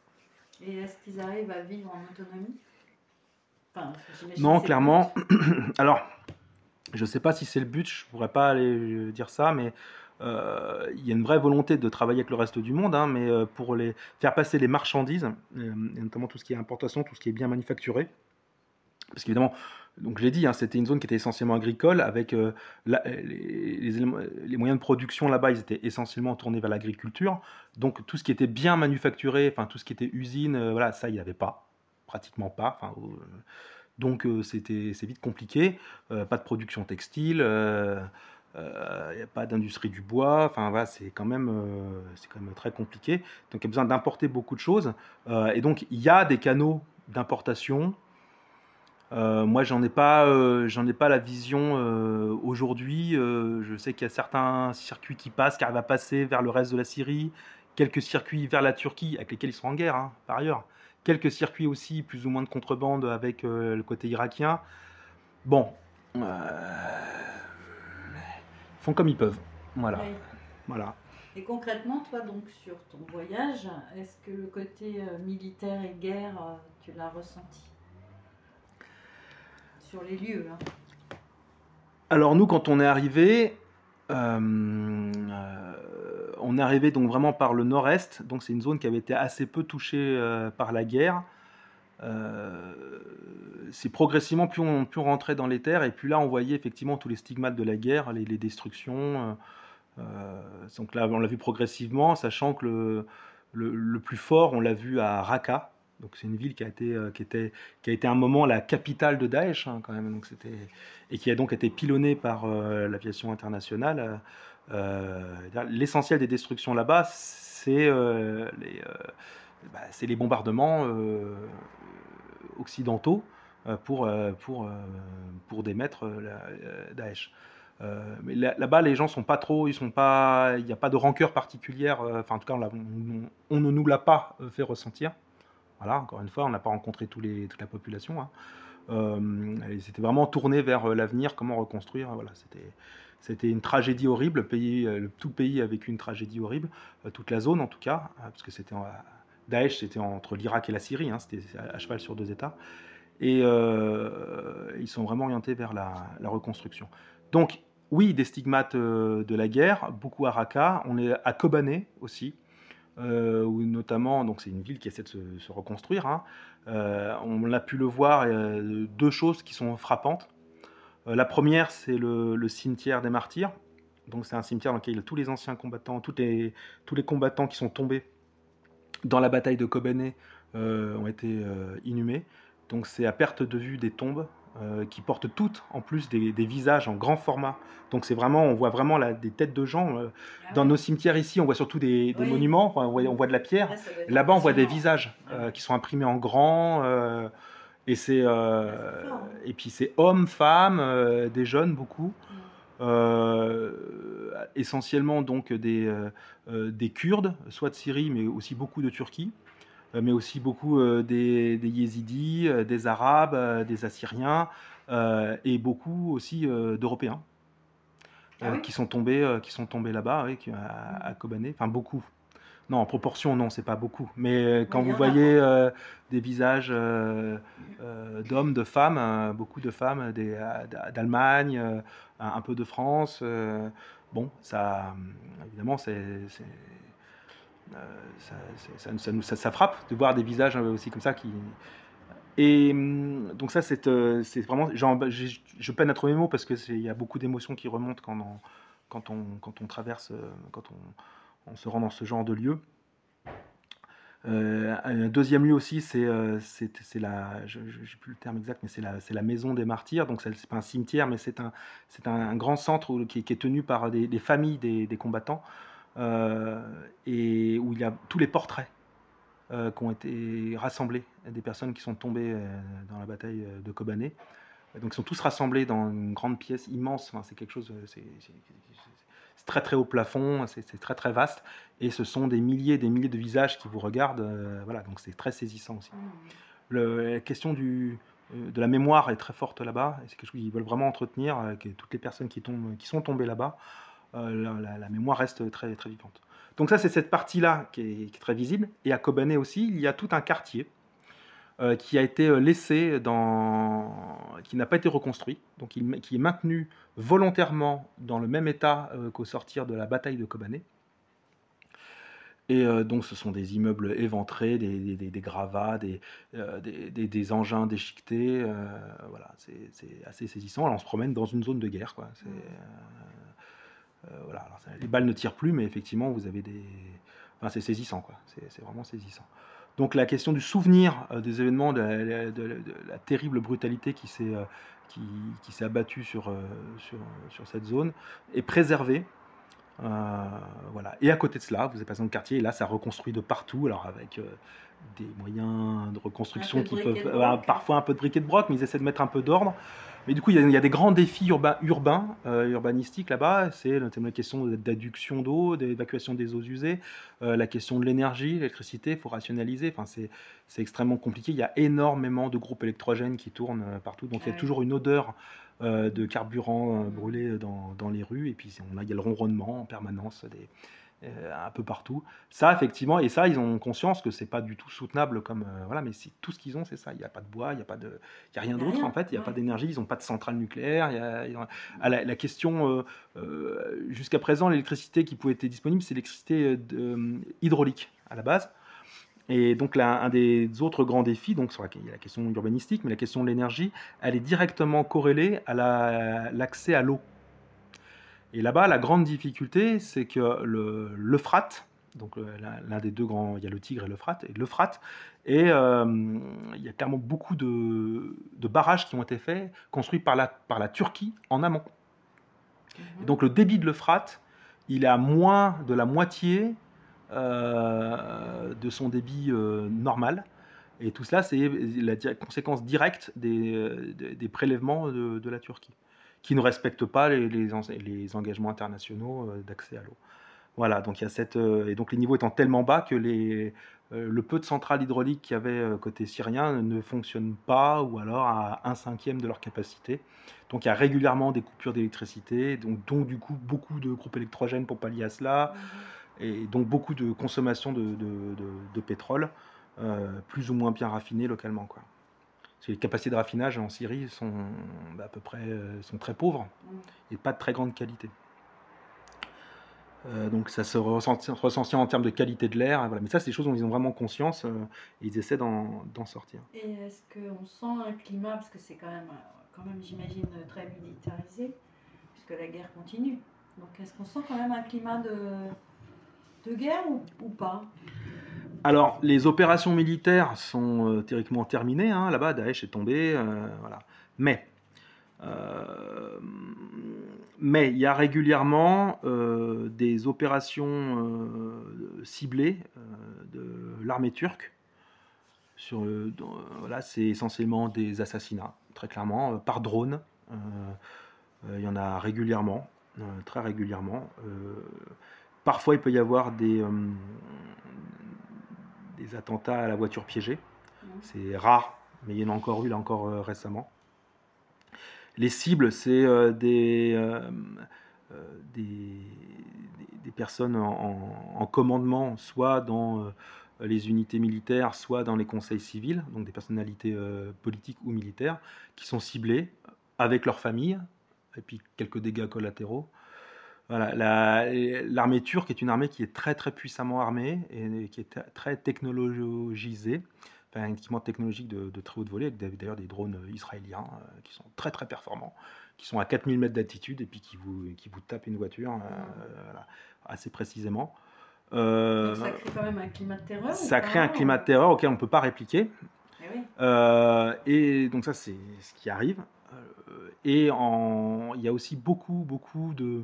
Et est-ce qu'ils arrivent à vivre en autonomie? Enfin, j'imagine Non, que c'est clairement, le but. alors, je ne sais pas si c'est le but, je ne pourrais pas aller euh, dire ça, mais euh, il y a une vraie volonté de travailler avec le reste du monde, hein, mais euh, pour les, faire passer les marchandises, euh, et notamment tout ce qui est importation, tout ce qui est bien manufacturé, parce qu'évidemment, donc je l'ai dit, hein, c'était une zone qui était essentiellement agricole, avec euh, la- les, les éléments- les moyens de production là-bas, ils étaient essentiellement tournés vers l'agriculture. Donc tout ce qui était bien manufacturé, enfin tout ce qui était usine, euh, voilà, ça il n'y avait pas, pratiquement pas. Enfin, euh, donc euh, c'était, c'est vite compliqué. Euh, pas de production textile, il euh, n'y a pas d'industrie du bois. Enfin voilà, c'est quand même, euh, c'est quand même très compliqué. Donc il y a besoin d'importer beaucoup de choses. Euh, et donc il y a des canaux d'importation. Euh, moi, j'en ai pas, euh, j'en ai pas la vision euh, aujourd'hui. Euh, je sais qu'il y a certains circuits qui passent, qui arrivent à passer vers le reste de la Syrie, quelques circuits vers la Turquie, avec lesquels ils sont en guerre, hein, par ailleurs. Quelques circuits aussi, plus ou moins de contrebande avec euh, le côté irakien. Bon, euh, ils font comme ils peuvent. Voilà. Oui. Voilà. Et concrètement, toi, donc, sur ton voyage, est-ce que le côté euh, militaire et guerre, euh, tu l'as ressenti sur les lieux, hein? Alors nous, quand on est arrivé, euh, euh, on est arrivé donc vraiment par le nord-est, donc c'est une zone qui avait été assez peu touchée euh, par la guerre. Euh, c'est progressivement, plus on, plus on rentrait dans les terres, et plus là on voyait effectivement tous les stigmates de la guerre, les, les destructions. Euh, donc là, on l'a vu progressivement, sachant que le, le, le plus fort, on l'a vu à Raqqa. Donc c'est une ville qui a été, euh, qui était, qui a été un moment la capitale de Daesh, hein, quand même. Donc c'était, et qui a donc été pilonnée par euh, l'aviation internationale. Euh, l'essentiel des destructions là-bas, c'est euh, les, euh, bah, c'est les bombardements euh, occidentaux euh, pour, euh, pour, euh, pour démettre euh, Daesh. Euh, mais là- là-bas, les gens sont pas trop, ils sont pas, il n'y a pas de rancœur particulière. euh, Enfin, en tout cas, on, l'a- on- on ne nous l'a pas euh, fait ressentir. Voilà, encore une fois, on n'a pas rencontré tous les, toute la population, hein. Euh, et c'était vraiment tourné vers euh, l'avenir, comment reconstruire. Voilà, c'était, c'était une tragédie horrible. Le pays, euh, le- tout le pays a vécu une tragédie horrible, euh, toute la zone en tout cas, hein, parce que c'était en- Daesh, c'était entre l'Irak et la Syrie, hein, c'était à, à cheval sur deux États. Et euh, ils sont vraiment orientés vers la, la reconstruction. Donc, oui, des stigmates euh, de la guerre, beaucoup à Raqqa, on est à Kobané aussi, euh, où notamment, donc c'est une ville qui essaie de se, se reconstruire, hein. Euh, on a pu le voir, euh, deux choses qui sont frappantes. Euh, la première, c'est le, le cimetière des martyrs. Donc c'est un cimetière dans lequel il y a tous les anciens combattants, tous les, tous les combattants qui sont tombés dans la bataille de Kobané euh, ont été euh, inhumés. Donc c'est à perte de vue des tombes euh, qui portent toutes en plus des, des visages en grand format. Donc c'est vraiment, on voit vraiment la, des têtes de gens. Euh, Ah dans ouais. nos cimetières ici, on voit surtout des, des Oui. monuments, enfin, on, voit, on voit de la pierre. Là, ça doit être Là-bas, on voit des impressionnant. visages euh, Ouais. qui sont imprimés en grand. Euh, et c'est Ah, euh, c'est fort, hein. et puis c'est hommes, femmes, euh, des jeunes beaucoup. Mm. Euh, essentiellement donc des, euh, euh, des Kurdes, soit de Syrie, mais aussi beaucoup de Turquie, euh, mais aussi beaucoup euh, des, des Yézidis, euh, des Arabes, euh, des Assyriens, euh, et beaucoup aussi euh, d'Européens Ah euh, oui. qui sont tombés, euh, qui sont tombés là-bas, oui, qui- à, à Kobané. Enfin beaucoup. Non, en proportion, non, c'est pas beaucoup. Mais euh, quand Oui, il y vous en a, voyez quoi. euh, des visages euh, euh, d'hommes, de femmes, euh, beaucoup de femmes des- euh, d'Allemagne, euh, un un peu de France, euh, bon, ça, euh, évidemment, c'est, c'est- euh, ça, c'est- ça nous- ça nous- ça- ça frappe de voir des visages euh, aussi comme ça qui. Et hum, donc ça, c'est euh, c'est vraiment, genre, j'ai- je peine à trouver mes mots parce que c'est- il y a beaucoup d'émotions qui remontent quand on, quand on, quand on traverse, euh, quand on, on se rend dans ce genre de lieu. Euh, un deuxième lieu aussi, c'est euh, c'est c'est la, je n'ai plus le terme exact, mais c'est la, c'est la maison des martyrs. Donc c'est c'est pas un cimetière, mais c'est un, c'est un, un grand centre où- qui, qui est tenu par des, des familles des, des combattants euh, et où il y a tous les portraits euh, qui ont été rassemblés des personnes qui sont tombées euh, dans la bataille euh, de Kobané. Donc ils sont tous rassemblés dans une grande pièce immense. Enfin, c'est quelque chose, euh, c'est c'est- c'est très très haut plafond, c'est c'est très très vaste, et ce sont des milliers, des milliers de visages qui vous regardent. Euh, voilà, donc c'est très saisissant aussi. Mm. Le- la question du, euh, de la mémoire est très forte là-bas. Et c'est quelque chose qu'ils veulent vraiment entretenir. euh, que toutes les personnes qui tombent, qui sont tombées là-bas, euh, la, la- la mémoire reste très très vivante. Donc ça, c'est cette partie-là qui est, qui est très visible. Et à Kobané aussi, il y a tout un quartier euh, qui a été euh, laissé dans, qui n'a pas été reconstruit, donc il- qui est maintenu volontairement dans le même état euh, qu'au sortir de la bataille de Kobané. Et euh, donc ce sont des immeubles éventrés, des, des- des gravats, des, euh, des- des- des engins déchiquetés. euh, voilà, c'est c'est assez saisissant. Alors on se promène dans une zone de guerre, quoi. C'est, euh, euh, voilà. Alors, ça- les balles ne tirent plus, mais effectivement vous avez des, enfin, c'est saisissant, quoi. C'est c'est vraiment saisissant. Donc la question du souvenir euh, des événements, de la, de- de- de la terrible brutalité qui s'est euh, qui, qui s'est abattue sur, euh, sur, sur cette zone est préservée. Euh, voilà. Et à côté de cela, vous avez par exemple le quartier, et là ça reconstruit de partout, alors avec euh, des moyens de reconstruction qui peuvent euh, parfois un peu de briques et de broc, mais ils essaient de mettre un peu d'ordre. Mais du coup, il y a, il y a des grands défis urbains, urbains euh, urbanistiques là-bas. C'est notamment la question d'adduction d'eau, d'évacuation des eaux usées, euh, la question de l'énergie, l'électricité, il faut rationaliser. Enfin, c'est, c'est extrêmement compliqué. Il y a énormément de groupes électrogènes qui tournent euh, partout. Donc, il y a toujours une odeur euh, de carburant euh, brûlé dans, dans les rues. Et puis, on a, il y a le ronronnement en permanence des, euh, un peu partout. Ça, effectivement, et ça, ils ont conscience que c'est pas du tout soutenable comme euh, voilà, mais c'est tout ce qu'ils ont, c'est ça. Il n'y a pas de bois, il n'y a pas de, il y a rien d'autre en fait. Il n'y a ouais. pas d'énergie, ils n'ont pas de centrale nucléaire. Il y a, il y a, à la, la question euh, euh, jusqu'à présent, l'électricité qui pouvait être disponible, c'est l'électricité de, euh, hydraulique à la base. Et donc là, un des autres grands défis, donc sur la, il y a la question urbanistique, mais la question de l'énergie, elle est directement corrélée à la, l'accès à l'eau. Et là-bas, la grande difficulté, c'est que le, l'Euphrate, donc l'un des deux grands, il y a le Tigre et l'Euphrate, et l'Euphrate, et euh, il y a clairement beaucoup de, de barrages qui ont été faits, construits par la, par la Turquie en amont. Et donc le débit de l'Euphrate, il est à moins de la moitié euh, de son débit euh, normal. Et tout cela, c'est la di- conséquence directe des, des, des prélèvements de, de la Turquie, qui ne respectent pas les, les, les engagements internationaux d'accès à l'eau. Voilà, donc il y a cette, euh, et donc les niveaux étant tellement bas que les, euh, le peu de centrales hydrauliques qu'il y avait euh, côté syrien ne fonctionnent pas, ou alors à un cinquième de leur capacité. Donc il y a régulièrement des coupures d'électricité, donc, donc du coup beaucoup de groupes électrogènes pour pallier à cela, mmh. et donc beaucoup de consommation de, de, de, de pétrole, euh, plus ou moins bien raffiné localement, quoi. Parce que les capacités de raffinage en Syrie sont bah, à peu près euh, sont très pauvres et pas de très grande qualité. Euh, donc ça se ressent en termes de qualité de l'air, voilà. Mais ça c'est des choses dont ils ont vraiment conscience euh, et ils essaient d'en, d'en sortir. Et est-ce qu'on sent un climat, parce que c'est quand même, quand même j'imagine très militarisé, puisque la guerre continue, donc est-ce qu'on sent quand même un climat de, de guerre ou, ou pas? Alors les opérations militaires sont euh, théoriquement terminées, hein. Là-bas Daesh est tombé, euh, voilà. Mais Euh, mais il y a régulièrement euh, des opérations euh, ciblées euh, de l'armée turque. Sur, euh, dans, voilà, c'est essentiellement des assassinats, très clairement, euh, par drone. Euh, euh, il y en a régulièrement, euh, très régulièrement. Euh, parfois, il peut y avoir des, euh, des attentats à la voiture piégée. C'est rare, mais il y en a encore eu là encore euh, récemment. Les cibles, c'est euh, des, euh, euh, des, des personnes en, en commandement, soit dans euh, les unités militaires, soit dans les conseils civils, donc des personnalités euh, politiques ou militaires, qui sont ciblées avec leur famille, et puis quelques dégâts collatéraux. Voilà, la, l'armée turque est une armée qui est très très puissamment armée et qui est t- très technologisée. Enfin, un équipement technologique de, de très haute volée, avec d'ailleurs des drones israéliens euh, qui sont très très performants, qui sont à quatre mille mètres d'altitude et puis qui vous, qui vous tapent une voiture euh, voilà, assez précisément. Euh, Donc ça crée quand même un climat de terreur. Ça crée un climat de terreur auquel on ne peut pas répliquer. Eh oui. Euh, et donc ça c'est ce qui arrive. Euh, et en, il y a aussi beaucoup beaucoup de...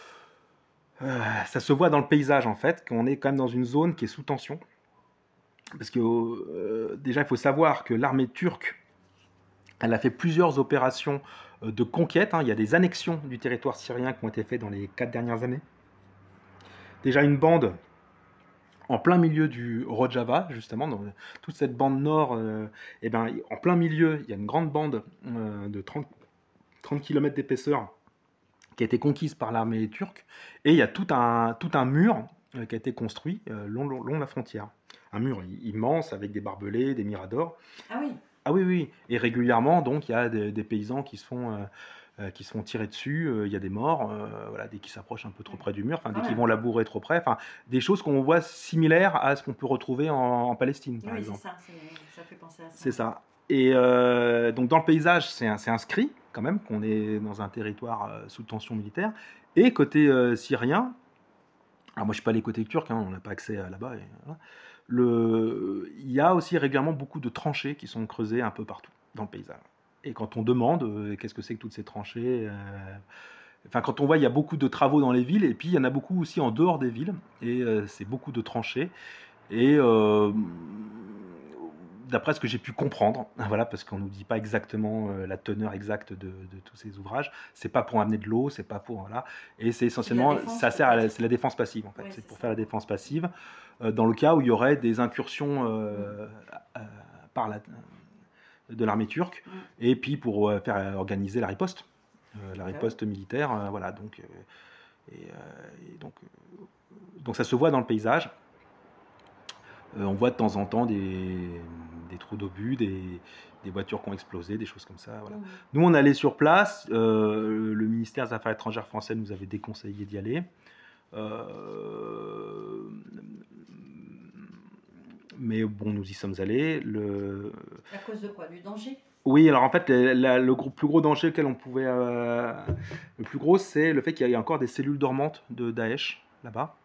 Euh, ça se voit dans le paysage en fait, qu'on est quand même dans une zone qui est sous tension. Parce que euh, déjà, il faut savoir que l'armée turque, elle a fait plusieurs opérations euh, de conquête. Hein. Il y a des annexions du territoire syrien qui ont été faites dans les quatre dernières années. Déjà une bande en plein milieu du Rojava, justement, dans toute cette bande nord, euh, et ben, en plein milieu, il y a une grande bande euh, de trente, trente kilomètres d'épaisseur qui a été conquise par l'armée turque. Et il y a tout un, tout un mur euh, qui a été construit euh, long, long, long la frontière. Un mur immense avec des barbelés, des miradors. Ah oui. Ah oui, oui. Et régulièrement, donc, il y a des, des paysans qui se font, euh, euh, qui se font tirer dessus. Euh, il y a des morts, euh, voilà, dès qu'ils s'approchent un peu trop près du mur, enfin, dès ah qu'ils ouais. vont labourer trop près. Enfin, des choses qu'on voit similaires à ce qu'on peut retrouver en, en Palestine, par oui, exemple. Oui, c'est ça. C'est, ça fait penser à ça. C'est ça. Et euh, donc, dans le paysage, c'est, un, c'est inscrit, quand même, qu'on est dans un territoire euh, sous tension militaire. Et côté euh, syrien, alors moi, je ne suis pas allé côté turc, hein, on n'a pas accès à là-bas. Et, voilà. Le... Il y a aussi régulièrement beaucoup de tranchées qui sont creusées un peu partout dans le paysage. Et quand on demande euh, qu'est-ce que c'est que toutes ces tranchées, euh, enfin, quand on voit, il y a beaucoup de travaux dans les villes, et puis il y en a beaucoup aussi en dehors des villes, et euh, c'est beaucoup de tranchées. Et euh, d'après ce que j'ai pu comprendre, voilà, parce qu'on nous dit pas exactement euh, la teneur exacte de, de tous ces ouvrages, c'est pas pour amener de l'eau, c'est pas pour voilà, et c'est essentiellement, défense, ça sert à la, peut-être. c'est la défense passive en fait, Ouais, c'est c'est pour ça. faire la défense passive euh, dans le cas où il y aurait des incursions euh, euh, par la, de l'armée turque, Mm. et puis pour euh, faire euh, organiser la riposte, euh, la D'accord. riposte militaire, euh, voilà, donc euh, et, euh, et donc euh, donc ça se voit dans le paysage. Euh, on voit de temps en temps des, des trous d'obus, des, des voitures qui ont explosé, des choses comme ça. Voilà. Mmh. Nous, on allait sur place. Euh, le ministère des Affaires étrangères français nous avait déconseillé d'y aller. Euh, mais bon, nous y sommes allés. Le... À cause de quoi? Du danger? Oui, alors en fait, la, la, le gros, plus gros danger auquel on pouvait... Euh, le plus gros, c'est le fait qu'il y a encore des cellules dormantes de Daesh là-bas.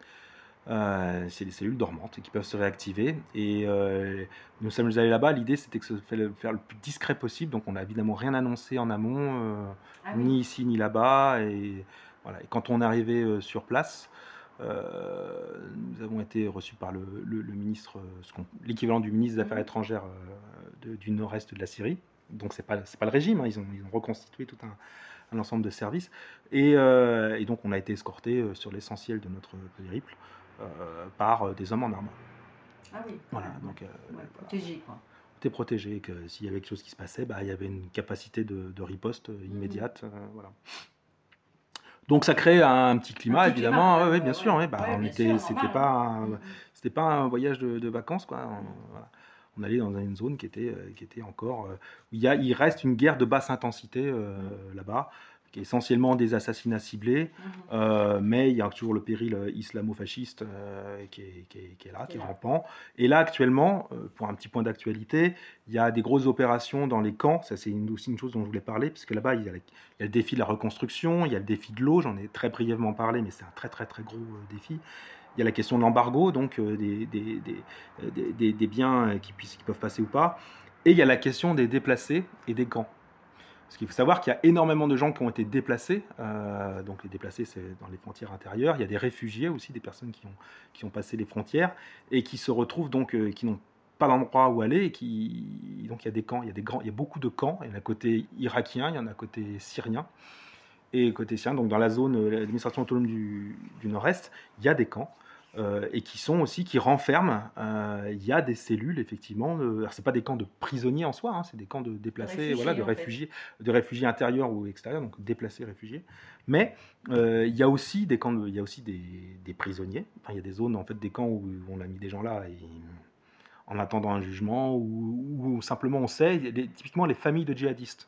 Euh, c'est des cellules dormantes qui peuvent se réactiver. Et euh, nous sommes allés là-bas. L'idée, c'était que ce fallait faire le plus discret possible. Donc, on n'a évidemment rien annoncé en amont, euh, Ah ni oui. ici ni là-bas. Et, voilà. Et quand on est arrivé euh, sur place, euh, nous avons été reçus par le, le, le ministre, ce qu'on- l'équivalent du ministre des Affaires Mhm. étrangères euh, de- du nord-est de la Syrie. Donc, c'est pas, c'est pas le régime. Hein. Ils, ont, ils ont reconstitué tout un, un ensemble de services. Et, euh, et donc, on a été escortés euh, sur l'essentiel de notre périple. Euh, par euh, des hommes en armes. Ah oui. Voilà, Ouais, donc euh, ouais, voilà. protégé quoi. T'es protégé, que s'il y avait quelque chose qui se passait, bah, il y avait une capacité de, de riposte euh, immédiate. Euh, voilà. Donc ça crée un, un petit climat, Un petit évidemment. climat, Ouais, ouais, ouais, bien ouais, sûr. ouais. Ouais, bah, Ouais, on bien était, sûr, c'était normal, pas, hein. un, Mhm. c'était pas un voyage de, de vacances, quoi. On, voilà. On allait dans une zone qui était, euh, qui était encore, euh, où il y a, il reste une guerre de basse intensité euh, là-bas, qui est essentiellement des assassinats ciblés, Mhm. euh, mais il y a toujours le péril euh, islamo-fasciste euh, qui, est, qui, est, qui est là, Qui qui est est là. rampant. Et là, actuellement, euh, pour un petit point d'actualité, il y a des grosses opérations dans les camps. Ça, c'est une, aussi une chose dont je voulais parler, parce que là-bas, il y a, la- il y a le défi de la reconstruction, il y a le défi de l'eau. J'en ai très brièvement parlé, mais c'est un très très très gros euh, défi. Il y a la question de l'embargo, donc euh, des, des, des, euh, des, des- des biens euh, qui, puissent, qui peuvent passer ou pas. Et il y a la question des déplacés et des camps. Parce qu'il faut savoir qu'il y a énormément de gens qui ont été déplacés. Euh, donc les déplacés, c'est dans les frontières intérieures. Il y a des réfugiés aussi, des personnes qui ont, qui ont passé les frontières et qui se retrouvent donc, euh, qui n'ont pas d'endroit où aller. Et qui, donc il y a des camps, il y a, des grands, il y a beaucoup de camps. Il y en a côté irakien, il y en a côté syrien. Et côté syrien, donc dans la zone, euh, l'administration autonome du, du Nord-Est, il y a des camps. Euh, et qui sont aussi, qui renferment, euh, il y a des cellules, effectivement. Euh, alors, c'est pas des camps de prisonniers en soi, hein, c'est des camps de déplacés, réfugiés, voilà, de en fait. réfugiés, de réfugiés intérieurs ou extérieurs, donc déplacés, réfugiés. Mais euh, il y a aussi des camps, de- il y a aussi des, des prisonniers. Enfin, il y a des zones, en fait, des camps où on a mis des gens là et, en attendant un jugement, ou, ou simplement on sait, il y a des- typiquement les familles de djihadistes.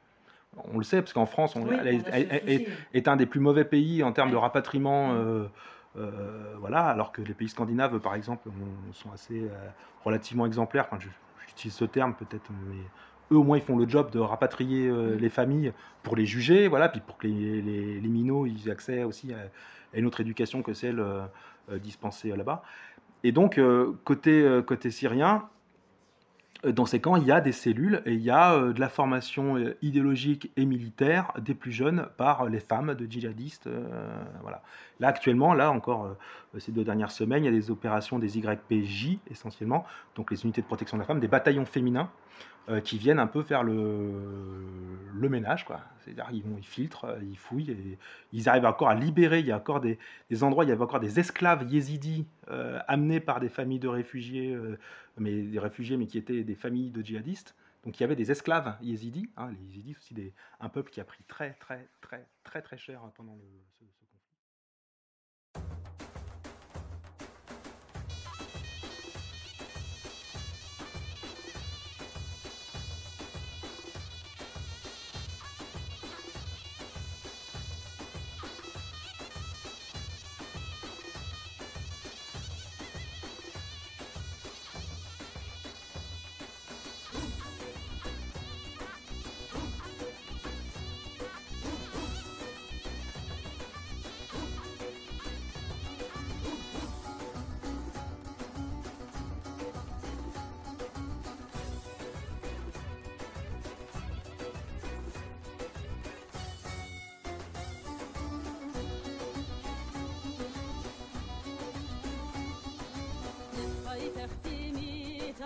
On le sait, parce qu'en France, on, Oui, elle, on a ce est, est- souci. est un des plus mauvais pays en termes de Ouais. rapatriement. Mm. euh, euh, voilà, alors que les pays scandinaves, par exemple, on- sont assez euh, relativement exemplaires. Enfin, je- j'utilise ce terme peut-être, mais eux au moins ils font le job de rapatrier euh, Mm. les familles pour les juger, voilà, puis pour que les, les, les minots ils aient accès aussi à, à une autre éducation que celle euh, euh, dispensée euh, là-bas. Et donc euh, côté euh, côté syrien, euh, dans ces camps, il y a des cellules et il y a euh, de la formation euh, idéologique et militaire des plus jeunes par les femmes de djihadistes. euh, voilà. Là, actuellement, là encore, euh, ces deux dernières semaines, il y a des opérations des Y P J essentiellement, donc les unités de protection de la femme, des bataillons féminins euh, qui viennent un peu faire le, le ménage, quoi. C'est-à-dire ils vont, ils filtrent, euh, ils fouillent, et ils arrivent encore à libérer. Il y a encore des, des endroits, il y avait encore des esclaves yézidis euh, amenés par des familles de réfugiés, euh, mais des réfugiés, mais qui étaient des familles de djihadistes. Donc il y avait des esclaves yézidis. Hein, les yézidis, c'est aussi des, un peuple qui a pris très, très, très, très, très cher pendant le, ce, ce conflit.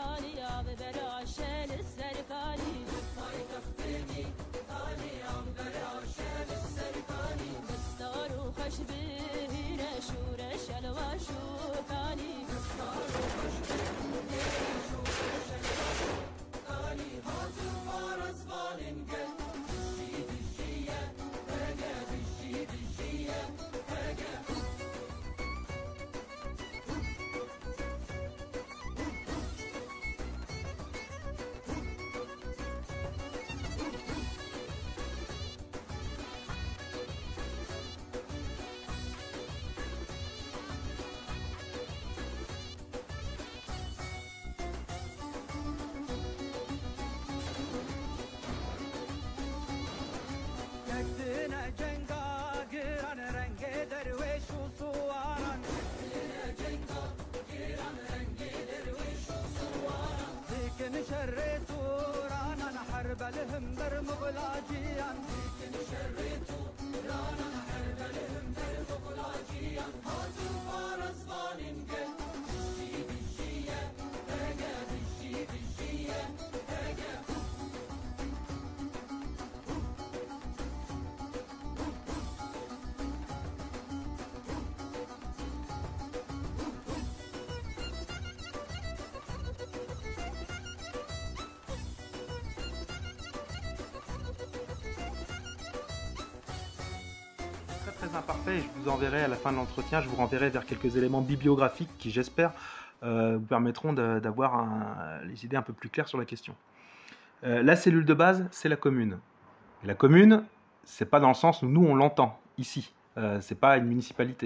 Très imparfait, je vous enverrai à la fin de l'entretien, je vous renverrai vers quelques éléments bibliographiques qui, j'espère, euh, vous permettront d'avoir un, les idées un peu plus claires sur la question. Euh, la cellule de base, c'est la commune. Et la commune, c'est pas dans le sens où nous on l'entend ici, euh, c'est pas une municipalité.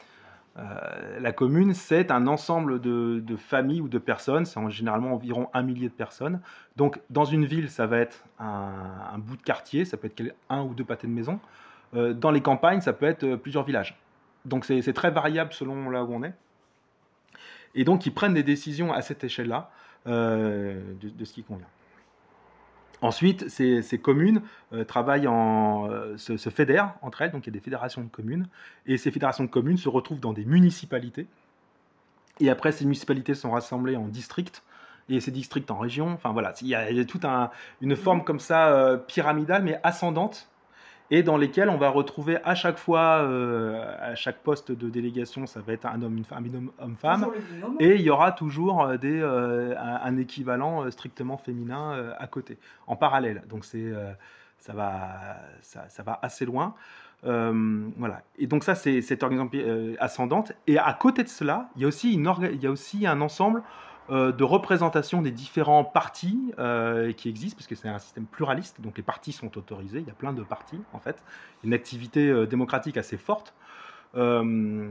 Euh, la commune, c'est un ensemble de, de familles ou de personnes, c'est généralement environ un millier de personnes. Donc dans une ville, ça va être un, un bout de quartier, ça peut être un ou deux pâtés de maison. Dans les campagnes, ça peut être plusieurs villages. Donc c'est très variable selon là où on est. Et donc ils prennent des décisions à cette échelle-là euh, de, de ce qui convient. Ensuite, ces, ces communes euh, travaillent en, euh, se, se fédèrent entre elles, donc il y a des fédérations de communes. Et ces fédérations de communes se retrouvent dans des municipalités. Et après, ces municipalités sont rassemblées en districts. Et ces districts en régions. Enfin voilà, il y a, il y a toute un, une forme comme ça euh, pyramidale, mais ascendante. Et dans lesquels on va retrouver à chaque fois, euh, à chaque poste de délégation, ça va être un homme, une femme, un binôme homme-femme, et il y aura toujours des, euh, un, un équivalent strictement féminin euh, à côté, en parallèle. Donc c'est, euh, ça, va, ça, ça va assez loin. Euh, voilà. Et donc ça, c'est cette organisation euh, ascendante. Et à côté de cela, il y a aussi, une orga- il y a aussi un ensemble Euh, de représentation des différents partis euh, qui existent, parce que c'est un système pluraliste, donc les partis sont autorisés, il y a plein de partis en fait, une activité euh, démocratique assez forte. Euh,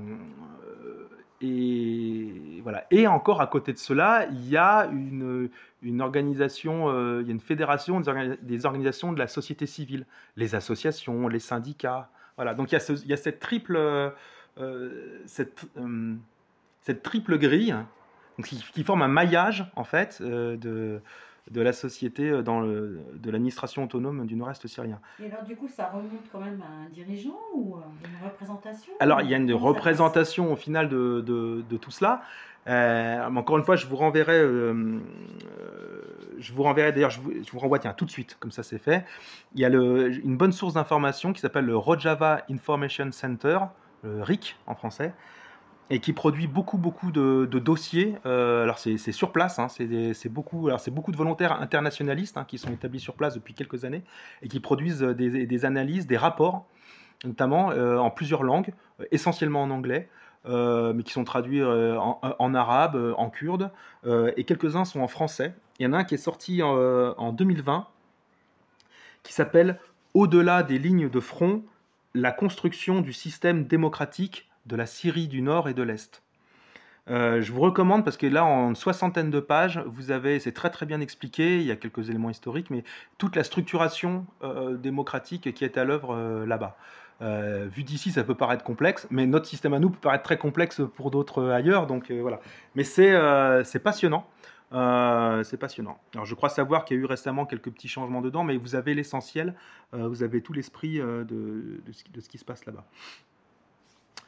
et voilà. Et encore à côté de cela, il y a une, une organisation, euh, il y a une fédération des, organi des organisations de la société civile, les associations, les syndicats. Voilà. Donc il y a, ce, il y a cette triple, euh, cette, euh, cette triple grille. Donc, qui, qui forme un maillage en fait euh, de, de la société dans le, de l'administration autonome du nord-est syrien. Et alors du coup ça remonte quand même à un dirigeant ou une représentation? Alors il y a une représentation au final de, de, de tout cela. Euh, encore une fois, je vous renverrai, euh, euh, je vous renverrai d'ailleurs, je vous, je vous renvoie tiens tout de suite, comme ça c'est fait. Il y a le, une bonne source d'information qui s'appelle le Rojava Information Center, le R I C en français, et qui produit beaucoup beaucoup de, de dossiers. Euh, alors c'est sur place, hein, c'est beaucoup, alors c'est beaucoup de volontaires internationalistes hein, qui sont établis sur place depuis quelques années et qui produisent des, des analyses, des rapports, notamment euh, en plusieurs langues, euh, essentiellement en anglais, euh, mais qui sont traduits euh, en, en arabe, euh, en kurde, euh, et quelques-uns sont en français. Il y en a un qui est sorti euh, en deux mille vingt, qui s'appelle « Au-delà des lignes de front, la construction du système démocratique de la Syrie du Nord et de l'Est ». Euh, je vous recommande parce que là, en une soixantaine de pages, vous avez, c'est très très bien expliqué, il y a quelques éléments historiques, mais toute la structuration euh, démocratique qui est à l'œuvre euh, là-bas. Euh, vu d'ici, ça peut paraître complexe, mais notre système à nous peut paraître très complexe pour d'autres ailleurs, donc euh, voilà. Mais c'est euh, c'est passionnant. Euh, c'est passionnant. Alors, je crois savoir qu'il y a eu récemment quelques petits changements dedans, mais vous avez l'essentiel, euh, vous avez tout l'esprit euh, de, de, de ce qui se passe là-bas.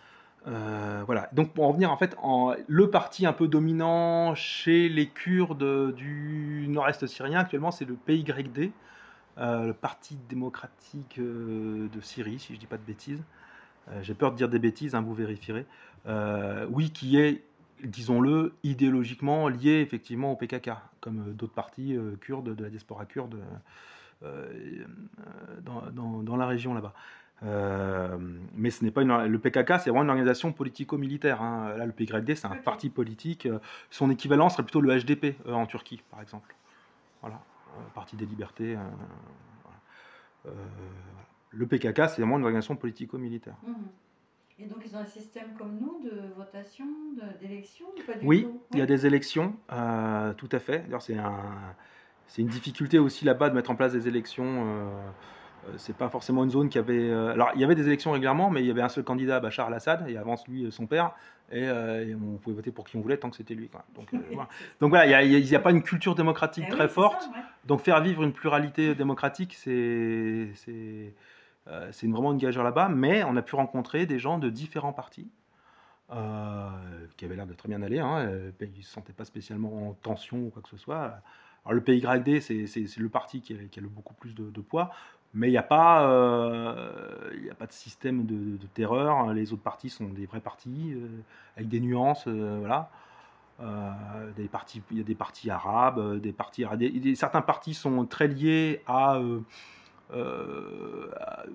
Euh, voilà. Donc pour en venir en fait, en, le parti un peu dominant chez les Kurdes du nord-est syrien actuellement, c'est le P Y D, euh, le Parti démocratique euh, de Syrie, si je dis pas de bêtises. Euh, j'ai peur de dire des bêtises, hein, vous vérifierez. Euh, oui, qui est, disons-le, idéologiquement lié effectivement au P K K, comme euh, d'autres partis euh, kurdes de la diaspora kurde euh, euh, dans, dans, dans la région là-bas. Euh, mais ce n'est pas une, le P K K, c'est vraiment une organisation politico-militaire. Hein. Là, le P Y D, c'est un okay. parti politique. Son équivalent serait plutôt le H D P euh, en Turquie, par exemple. Voilà, euh, Parti des libertés. Euh, voilà. euh, le P K K, c'est vraiment une organisation politico-militaire. Mmh. Et donc, ils ont un système comme nous de votation, de, d'élection ou pas du oui, tout Oui, il y a des élections, euh, tout à fait. D'ailleurs, c'est, un, c'est une difficulté aussi là-bas de mettre en place des élections. Euh, c'est pas forcément une zone qui avait. Euh, alors, il y avait des élections régulièrement, mais il y avait un seul candidat, Bachar el-Assad, et avance lui son père, et, euh, et on pouvait voter pour qui on voulait tant que c'était lui. Quoi. Donc, euh, voilà. Donc voilà, il n'y a, a, a pas une culture démocratique eh très oui, forte. Ça, ouais. Donc faire vivre une pluralité démocratique, c'est, c'est, euh, c'est vraiment une gageure là-bas. Mais on a pu rencontrer des gens de différents partis. Euh, qui avaient l'air de très bien aller, hein. Ils ne se sentaient pas spécialement en tension ou quoi que ce soit. Alors le P Y D, c'est, c'est, c'est le parti qui a, qui a le beaucoup plus de, de poids, mais il n'y a, euh, a pas de système de, de terreur. Les autres partis sont des vrais partis, euh, avec des nuances, euh, voilà. Euh, des partis, il y a des partis arabes, des partis, des, des, certains partis sont très liés à, euh, euh, à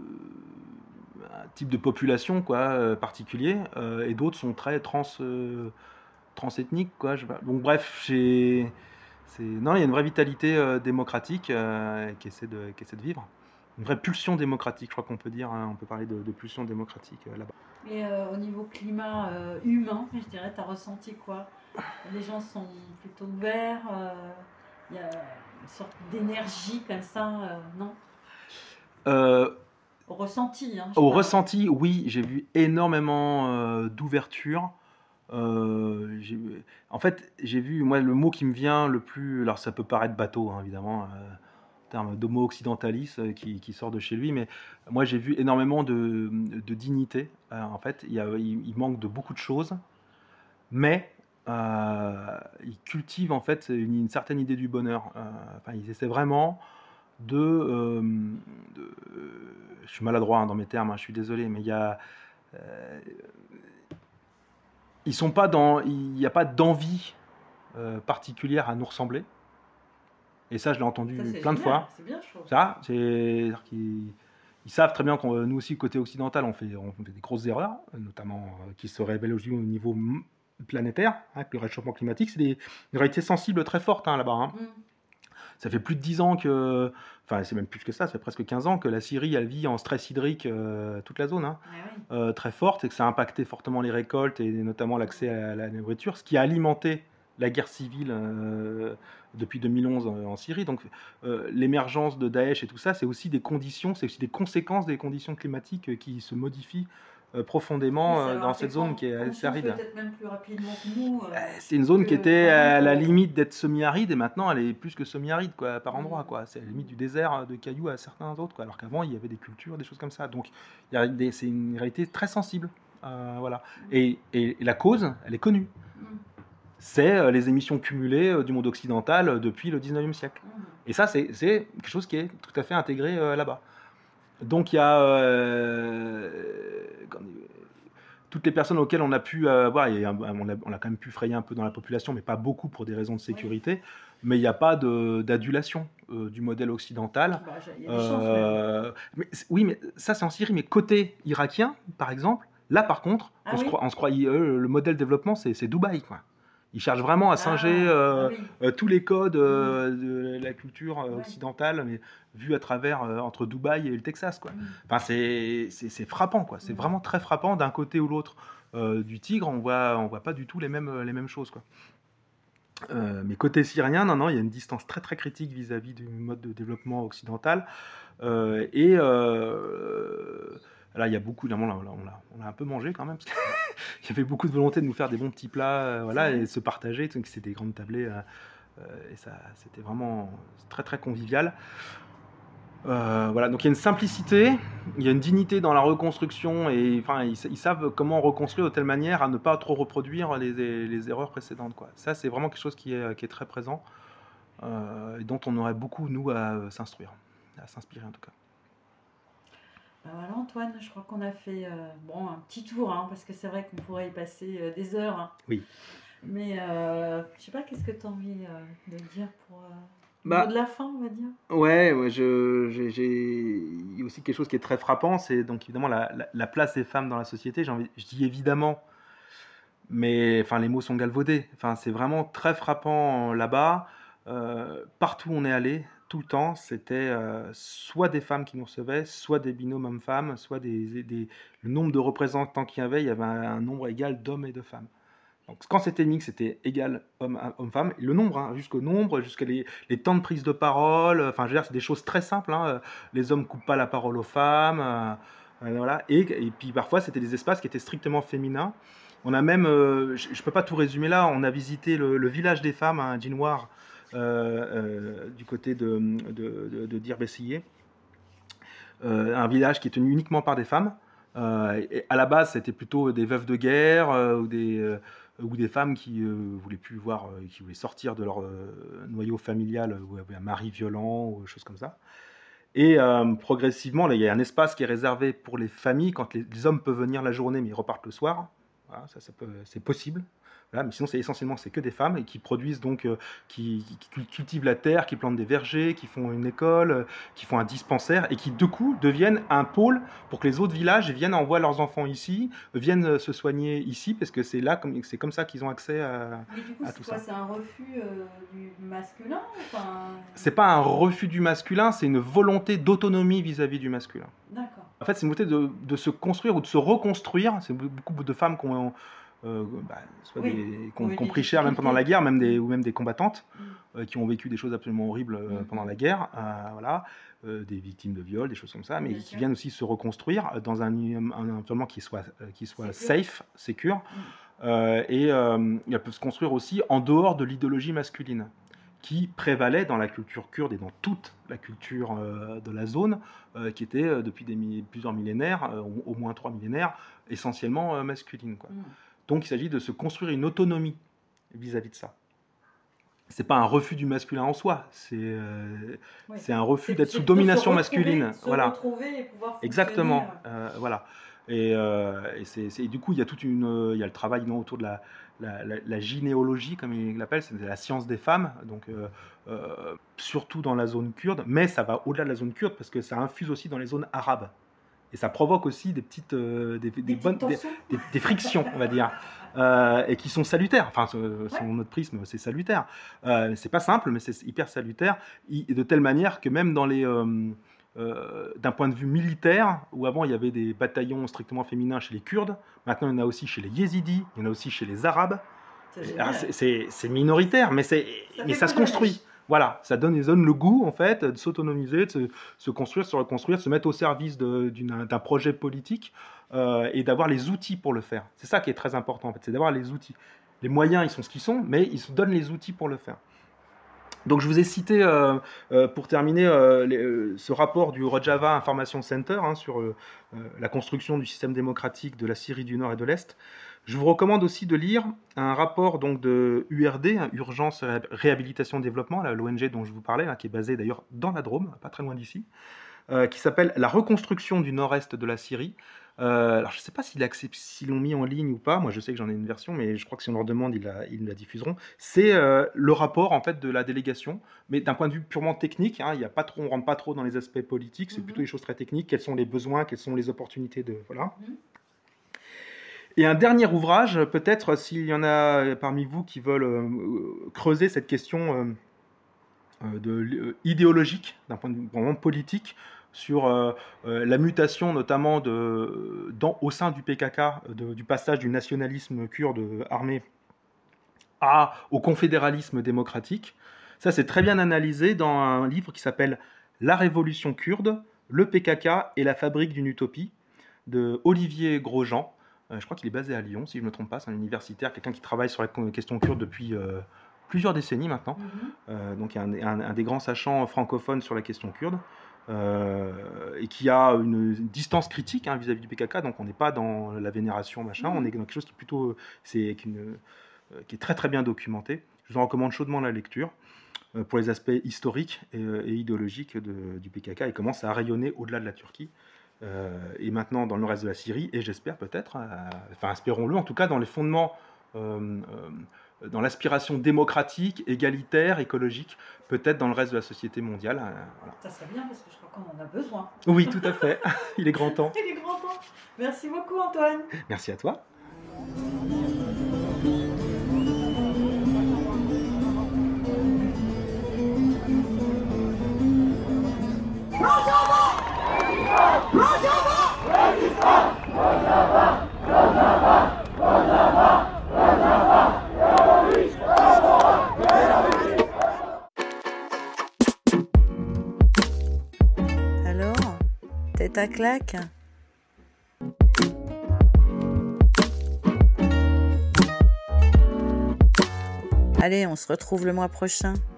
un type de population quoi, euh, particulier, euh, et d'autres sont très trans, euh, transethniques. Quoi, je, donc bref, j'ai, c'est, non, il y a une vraie vitalité euh, démocratique euh, qui, essaie de, qui essaie de vivre. Une vraie pulsion démocratique, je crois qu'on peut dire, hein, on peut parler de, de pulsion démocratique euh, là-bas. Et euh, au niveau climat euh, humain, je dirais, tu as ressenti quoi? Les gens sont plutôt ouverts, il euh, y a une sorte d'énergie comme ça, euh, non euh, Au ressenti. Hein, Au parle. ressenti, oui, j'ai vu énormément euh, d'ouverture. Euh, j'ai, en fait, j'ai vu, moi, le mot qui me vient le plus, alors ça peut paraître bateau, hein, évidemment, euh, en termes d'homo occidentalis euh, qui, qui sort de chez lui, mais moi, j'ai vu énormément de, de dignité. Euh, en fait, il, y a, il, il manque de beaucoup de choses, mais euh, ils cultivent en fait une, une certaine idée du bonheur. Euh, enfin, ils essaient vraiment de, euh, de euh, je suis maladroit hein, dans mes termes, hein, je suis désolé, mais il y a euh, ils sont pas dans, il n'y a pas d'envie euh, particulière à nous ressembler. Et ça, je l'ai entendu ça, plein génial. de fois. C'est bien, je trouve. Ça, c'est qu'ils ils savent très bien que nous aussi, côté occidental, on fait, on fait des grosses erreurs, notamment euh, qui se révèlent aussi au niveau planétaire, hein, avec le réchauffement climatique. C'est des, des réalités sensibles très fortes hein, là-bas. Hein. Mm. Ça fait plus de dix ans que, enfin c'est même plus que ça, ça fait presque quinze ans que la Syrie elle vit en stress hydrique, euh, toute la zone, hein, ah oui. euh, très forte, et que ça a impacté fortement les récoltes et notamment l'accès à la nourriture, ce qui a alimenté la guerre civile euh, depuis deux mille onze en Syrie. Donc euh, l'émergence de Daesh et tout ça, c'est aussi des conditions, c'est aussi des conséquences des conditions climatiques qui se modifient Euh, profondément euh, dans cette zone qui est assez aride. Peut-être même plus rapidement que nous. Euh, c'est une zone qui était à la limite d'être semi-aride et maintenant elle est plus que semi-aride quoi, par endroit. Quoi. C'est à la limite du désert de cailloux à certains autres. Quoi. Alors qu'avant il y avait des cultures, des choses comme ça. Donc il y a des, c'est une réalité très sensible. Euh, voilà. Et, et, et la cause, elle est connue. C'est euh, les émissions cumulées euh, du monde occidental euh, depuis le dix-neuvième siècle. Et ça, c'est, c'est quelque chose qui est tout à fait intégré euh, là-bas. Donc il y a euh, toutes les personnes auxquelles on a pu euh, voir, et on a, on a quand même pu frayer un peu dans la population, mais pas beaucoup pour des raisons de sécurité. Oui. Mais il n'y a pas de, d'adulation euh, du modèle occidental. Bah, y a des euh, chances, mais, oui, mais ça c'est en Syrie. Mais côté irakien, par exemple, là par contre, ah, on, oui. se croit, on se croit, euh, le modèle développement, c'est, c'est Dubaï, quoi. Ils cherchent vraiment à singer euh, ah, oui. euh, tous les codes euh, de la culture euh, occidentale, mais vu à travers euh, entre Dubaï et le Texas, quoi. Enfin, c'est, c'est, c'est frappant, quoi. C'est vraiment très frappant d'un côté ou l'autre euh, du Tigre. On voit, on voit pas du tout les mêmes, les mêmes choses, quoi. Euh, mais côté syrien, non, non, il y a une distance très très critique vis-à-vis du mode de développement occidental. Euh, et euh, là, il y a beaucoup, là, on, l'a, on, l'a, on a un peu mangé quand même. Parce il y avait beaucoup de volonté de nous faire des bons petits plats, euh, voilà, et se partager. Donc c'était des grandes tablées, euh, euh, et ça, c'était vraiment très très convivial. Euh, voilà, donc il y a une simplicité, il y a une dignité dans la reconstruction, et enfin, ils, ils savent comment reconstruire de telle manière à ne pas trop reproduire les, les, les erreurs précédentes, quoi. Ça, c'est vraiment quelque chose qui est, qui est très présent, euh, et dont on aurait beaucoup, nous, à s'instruire, à s'inspirer en tout cas. Ben voilà Antoine, je crois qu'on a fait euh, bon, un petit tour, hein, parce que c'est vrai qu'on pourrait y passer euh, des heures. Hein. Oui. Mais euh, je sais pas, qu'est-ce que tu as envie euh, de dire pour euh, le Bah, mot de la fin, on va dire. Ouais, ouais, je, j'ai, j'ai... il y a aussi quelque chose qui est très frappant, c'est donc évidemment la, la, la place des femmes dans la société. J'ai envie, je dis évidemment, mais enfin les mots sont galvaudés. Enfin, c'est vraiment très frappant là-bas. Euh, partout où on est allé, tout le temps, c'était euh, soit des femmes qui nous recevaient, soit des binômes hommes-femmes, soit des, des, le nombre de représentants qu'il y avait, il y avait un, un nombre égal d'hommes et de femmes. Donc, quand c'était mix, c'était égal homme-femme. Le nombre, hein, jusqu'au nombre, jusqu'à les, les temps de prise de parole. Enfin, je veux dire, c'est des choses très simples. Hein. Les hommes coupent pas la parole aux femmes. Euh, euh, voilà. Et, et puis parfois, c'était des espaces qui étaient strictement féminins. On a même, euh, je ne peux pas tout résumer là, on a visité le, le village des femmes à Djinwar, euh, euh, du côté de, de, de, de Dirbessiyeh. Euh, un village qui est tenu uniquement par des femmes. Euh, et à la base, c'était plutôt des veuves de guerre euh, ou, des, euh, ou des femmes qui euh, voulaient plus voir, euh, qui voulaient sortir de leur euh, noyau familial, ou avaient un mari violent ou des choses comme ça. Et euh, progressivement, là, il y a un espace qui est réservé pour les familles quand les, les hommes peuvent venir la journée mais ils repartent le soir. Voilà, ça, ça peut, c'est possible. Voilà, mais sinon, c'est essentiellement c'est que des femmes et qui produisent donc, euh, qui, qui cultivent la terre, qui plantent des vergers, qui font une école, euh, qui font un dispensaire et qui, de coup, deviennent un pôle pour que les autres villages viennent envoient leurs enfants ici, viennent euh, se soigner ici parce que c'est là, comme, c'est comme ça qu'ils ont accès à, Mais du coup, à c'est tout quoi, ça. c'est un refus euh, du masculin enfin... C'est pas un refus du masculin, c'est une volonté d'autonomie vis-à-vis du masculin. D'accord. En fait, c'est une volonté de, de se construire ou de se reconstruire. C'est beaucoup de femmes qui ont, euh, bah, soit Oui. des, qui ont Oui, qui ont des pris cher même pendant la difficultés. guerre, même des, ou même des combattantes Mm. euh, qui ont vécu des choses absolument horribles euh, Mhm. pendant la guerre, euh, voilà, euh, des victimes de viol, des choses comme ça, mais Bien qui sûr. viennent aussi se reconstruire dans un, un environnement qui soit, euh, qui soit Sécure. safe, secure, Mm. euh, et euh, elles peuvent se construire aussi en dehors de l'idéologie masculine qui prévalait dans la culture kurde et dans toute la culture euh, de la zone, euh, qui était euh, depuis des mi- plusieurs millénaires, euh, au, au moins trois millénaires, essentiellement euh, masculine, quoi. Mm. Donc il s'agit de se construire une autonomie vis-à-vis de ça. C'est pas un refus du masculin en soi, c'est euh, Oui. c'est un refus C'est- d'être c'est sous plutôt se domination retrouver, masculine. Se Voilà. retrouver et pouvoir fonctionner. Exactement, euh, euh, voilà. Et, euh, et, c'est, c'est- et du coup, il y a toute une, euh, il y a le travail non, autour de la, la, la, la gynéologie, comme il l'appelle, c'est la science des femmes, donc euh, euh, surtout dans la zone kurde, mais ça va au-delà de la zone kurde parce que ça infuse aussi dans les zones arabes. Et ça provoque aussi des petites, euh, des, des, Des bonnes, petites des, tensions. des- des frictions, on va dire, euh, et qui sont salutaires. Enfin, ce- selon Ouais. notre prisme, c'est salutaire. Euh, c'est pas simple, mais c'est hyper salutaire, i- de telle manière que même dans les, euh, euh, d'un point de vue militaire, où avant il y avait des bataillons strictement féminins chez les Kurdes, maintenant il y en a aussi chez les Yézidis, il y en a aussi chez les Arabes. C'est génial. Alors, c'est- c'est c'est minoritaire, mais, c'est, Ça mais fait ça se boule de construit. neige. Voilà, ça donne, ça donne le goût en fait de s'autonomiser, de se, se construire, se reconstruire, se mettre au service de- d'une- d'un projet politique euh, et d'avoir les outils pour le faire. C'est ça qui est très important en fait, c'est d'avoir les outils. Les moyens, ils sont ce qu'ils sont, mais ils se donnent les outils pour le faire. Donc je vous ai cité, euh, euh, pour terminer, euh, les, euh, ce rapport du Rojava Information Center hein, sur euh, euh, la construction du système démocratique de la Syrie du Nord et de l'Est. Je vous recommande aussi de lire un rapport donc, de U R D, hein, Urgence Ré- Réhabilitation Développement, l'O N G dont je vous parlais, hein, qui est basée d'ailleurs dans la Drôme, pas très loin d'ici, euh, qui s'appelle La reconstruction du nord-est de la Syrie. Euh, alors je ne sais pas s'ils acceptent- s'ils l'ont mis en ligne ou pas, moi je sais que j'en ai une version, mais je crois que si on leur demande, ils la, ils la diffuseront. C'est euh, le rapport en fait de la délégation, mais d'un point de vue purement technique, hein, il y a pas trop, on ne rentre pas trop dans les aspects politiques, c'est Mhm. plutôt des choses très techniques, quels sont les besoins, quelles sont les opportunités de... Voilà. Mhm. Et un dernier ouvrage, peut-être s'il y en a parmi vous qui veulent euh, creuser cette question euh, de, euh, idéologique, d'un point de vue vraiment politique, sur euh, euh, la mutation notamment de, dans, au sein du P K K, de, du passage du nationalisme kurde armé à, au confédéralisme démocratique. Ça, c'est très bien analysé dans un livre qui s'appelle La Révolution kurde, le P K K et la fabrique d'une utopie, de Olivier Grosjean. Euh, je crois qu'il est basé à Lyon, si je ne me trompe pas, c'est un universitaire, quelqu'un qui travaille sur la question kurde depuis euh, plusieurs décennies maintenant. Mm-hmm. Euh, donc, il y a un, un, un des grands sachants francophones sur la question kurde. Euh, et qui a une distance critique hein, vis-à-vis du P K K, donc on n'est pas dans la vénération, machin, mmh. on est dans quelque chose qui est plutôt, c'est, qui, une, euh, qui est très très bien documenté. Je vous en recommande chaudement la lecture euh, pour les aspects historiques et, et idéologiques de, du P K K. Il commence à rayonner au-delà de la Turquie euh, et maintenant dans le reste de la Syrie, et j'espère peut-être, euh, enfin espérons-le, en tout cas dans les fondements euh, euh, dans l'aspiration démocratique, égalitaire, écologique, peut-être dans le reste de la société mondiale. Euh, voilà. Ça serait bien parce que je crois qu'on en a besoin. Oui, tout à fait. Il est grand temps. Il est grand temps. Merci beaucoup, Antoine. Merci à toi. Alors, tête à claque. Allez, on se retrouve le mois prochain.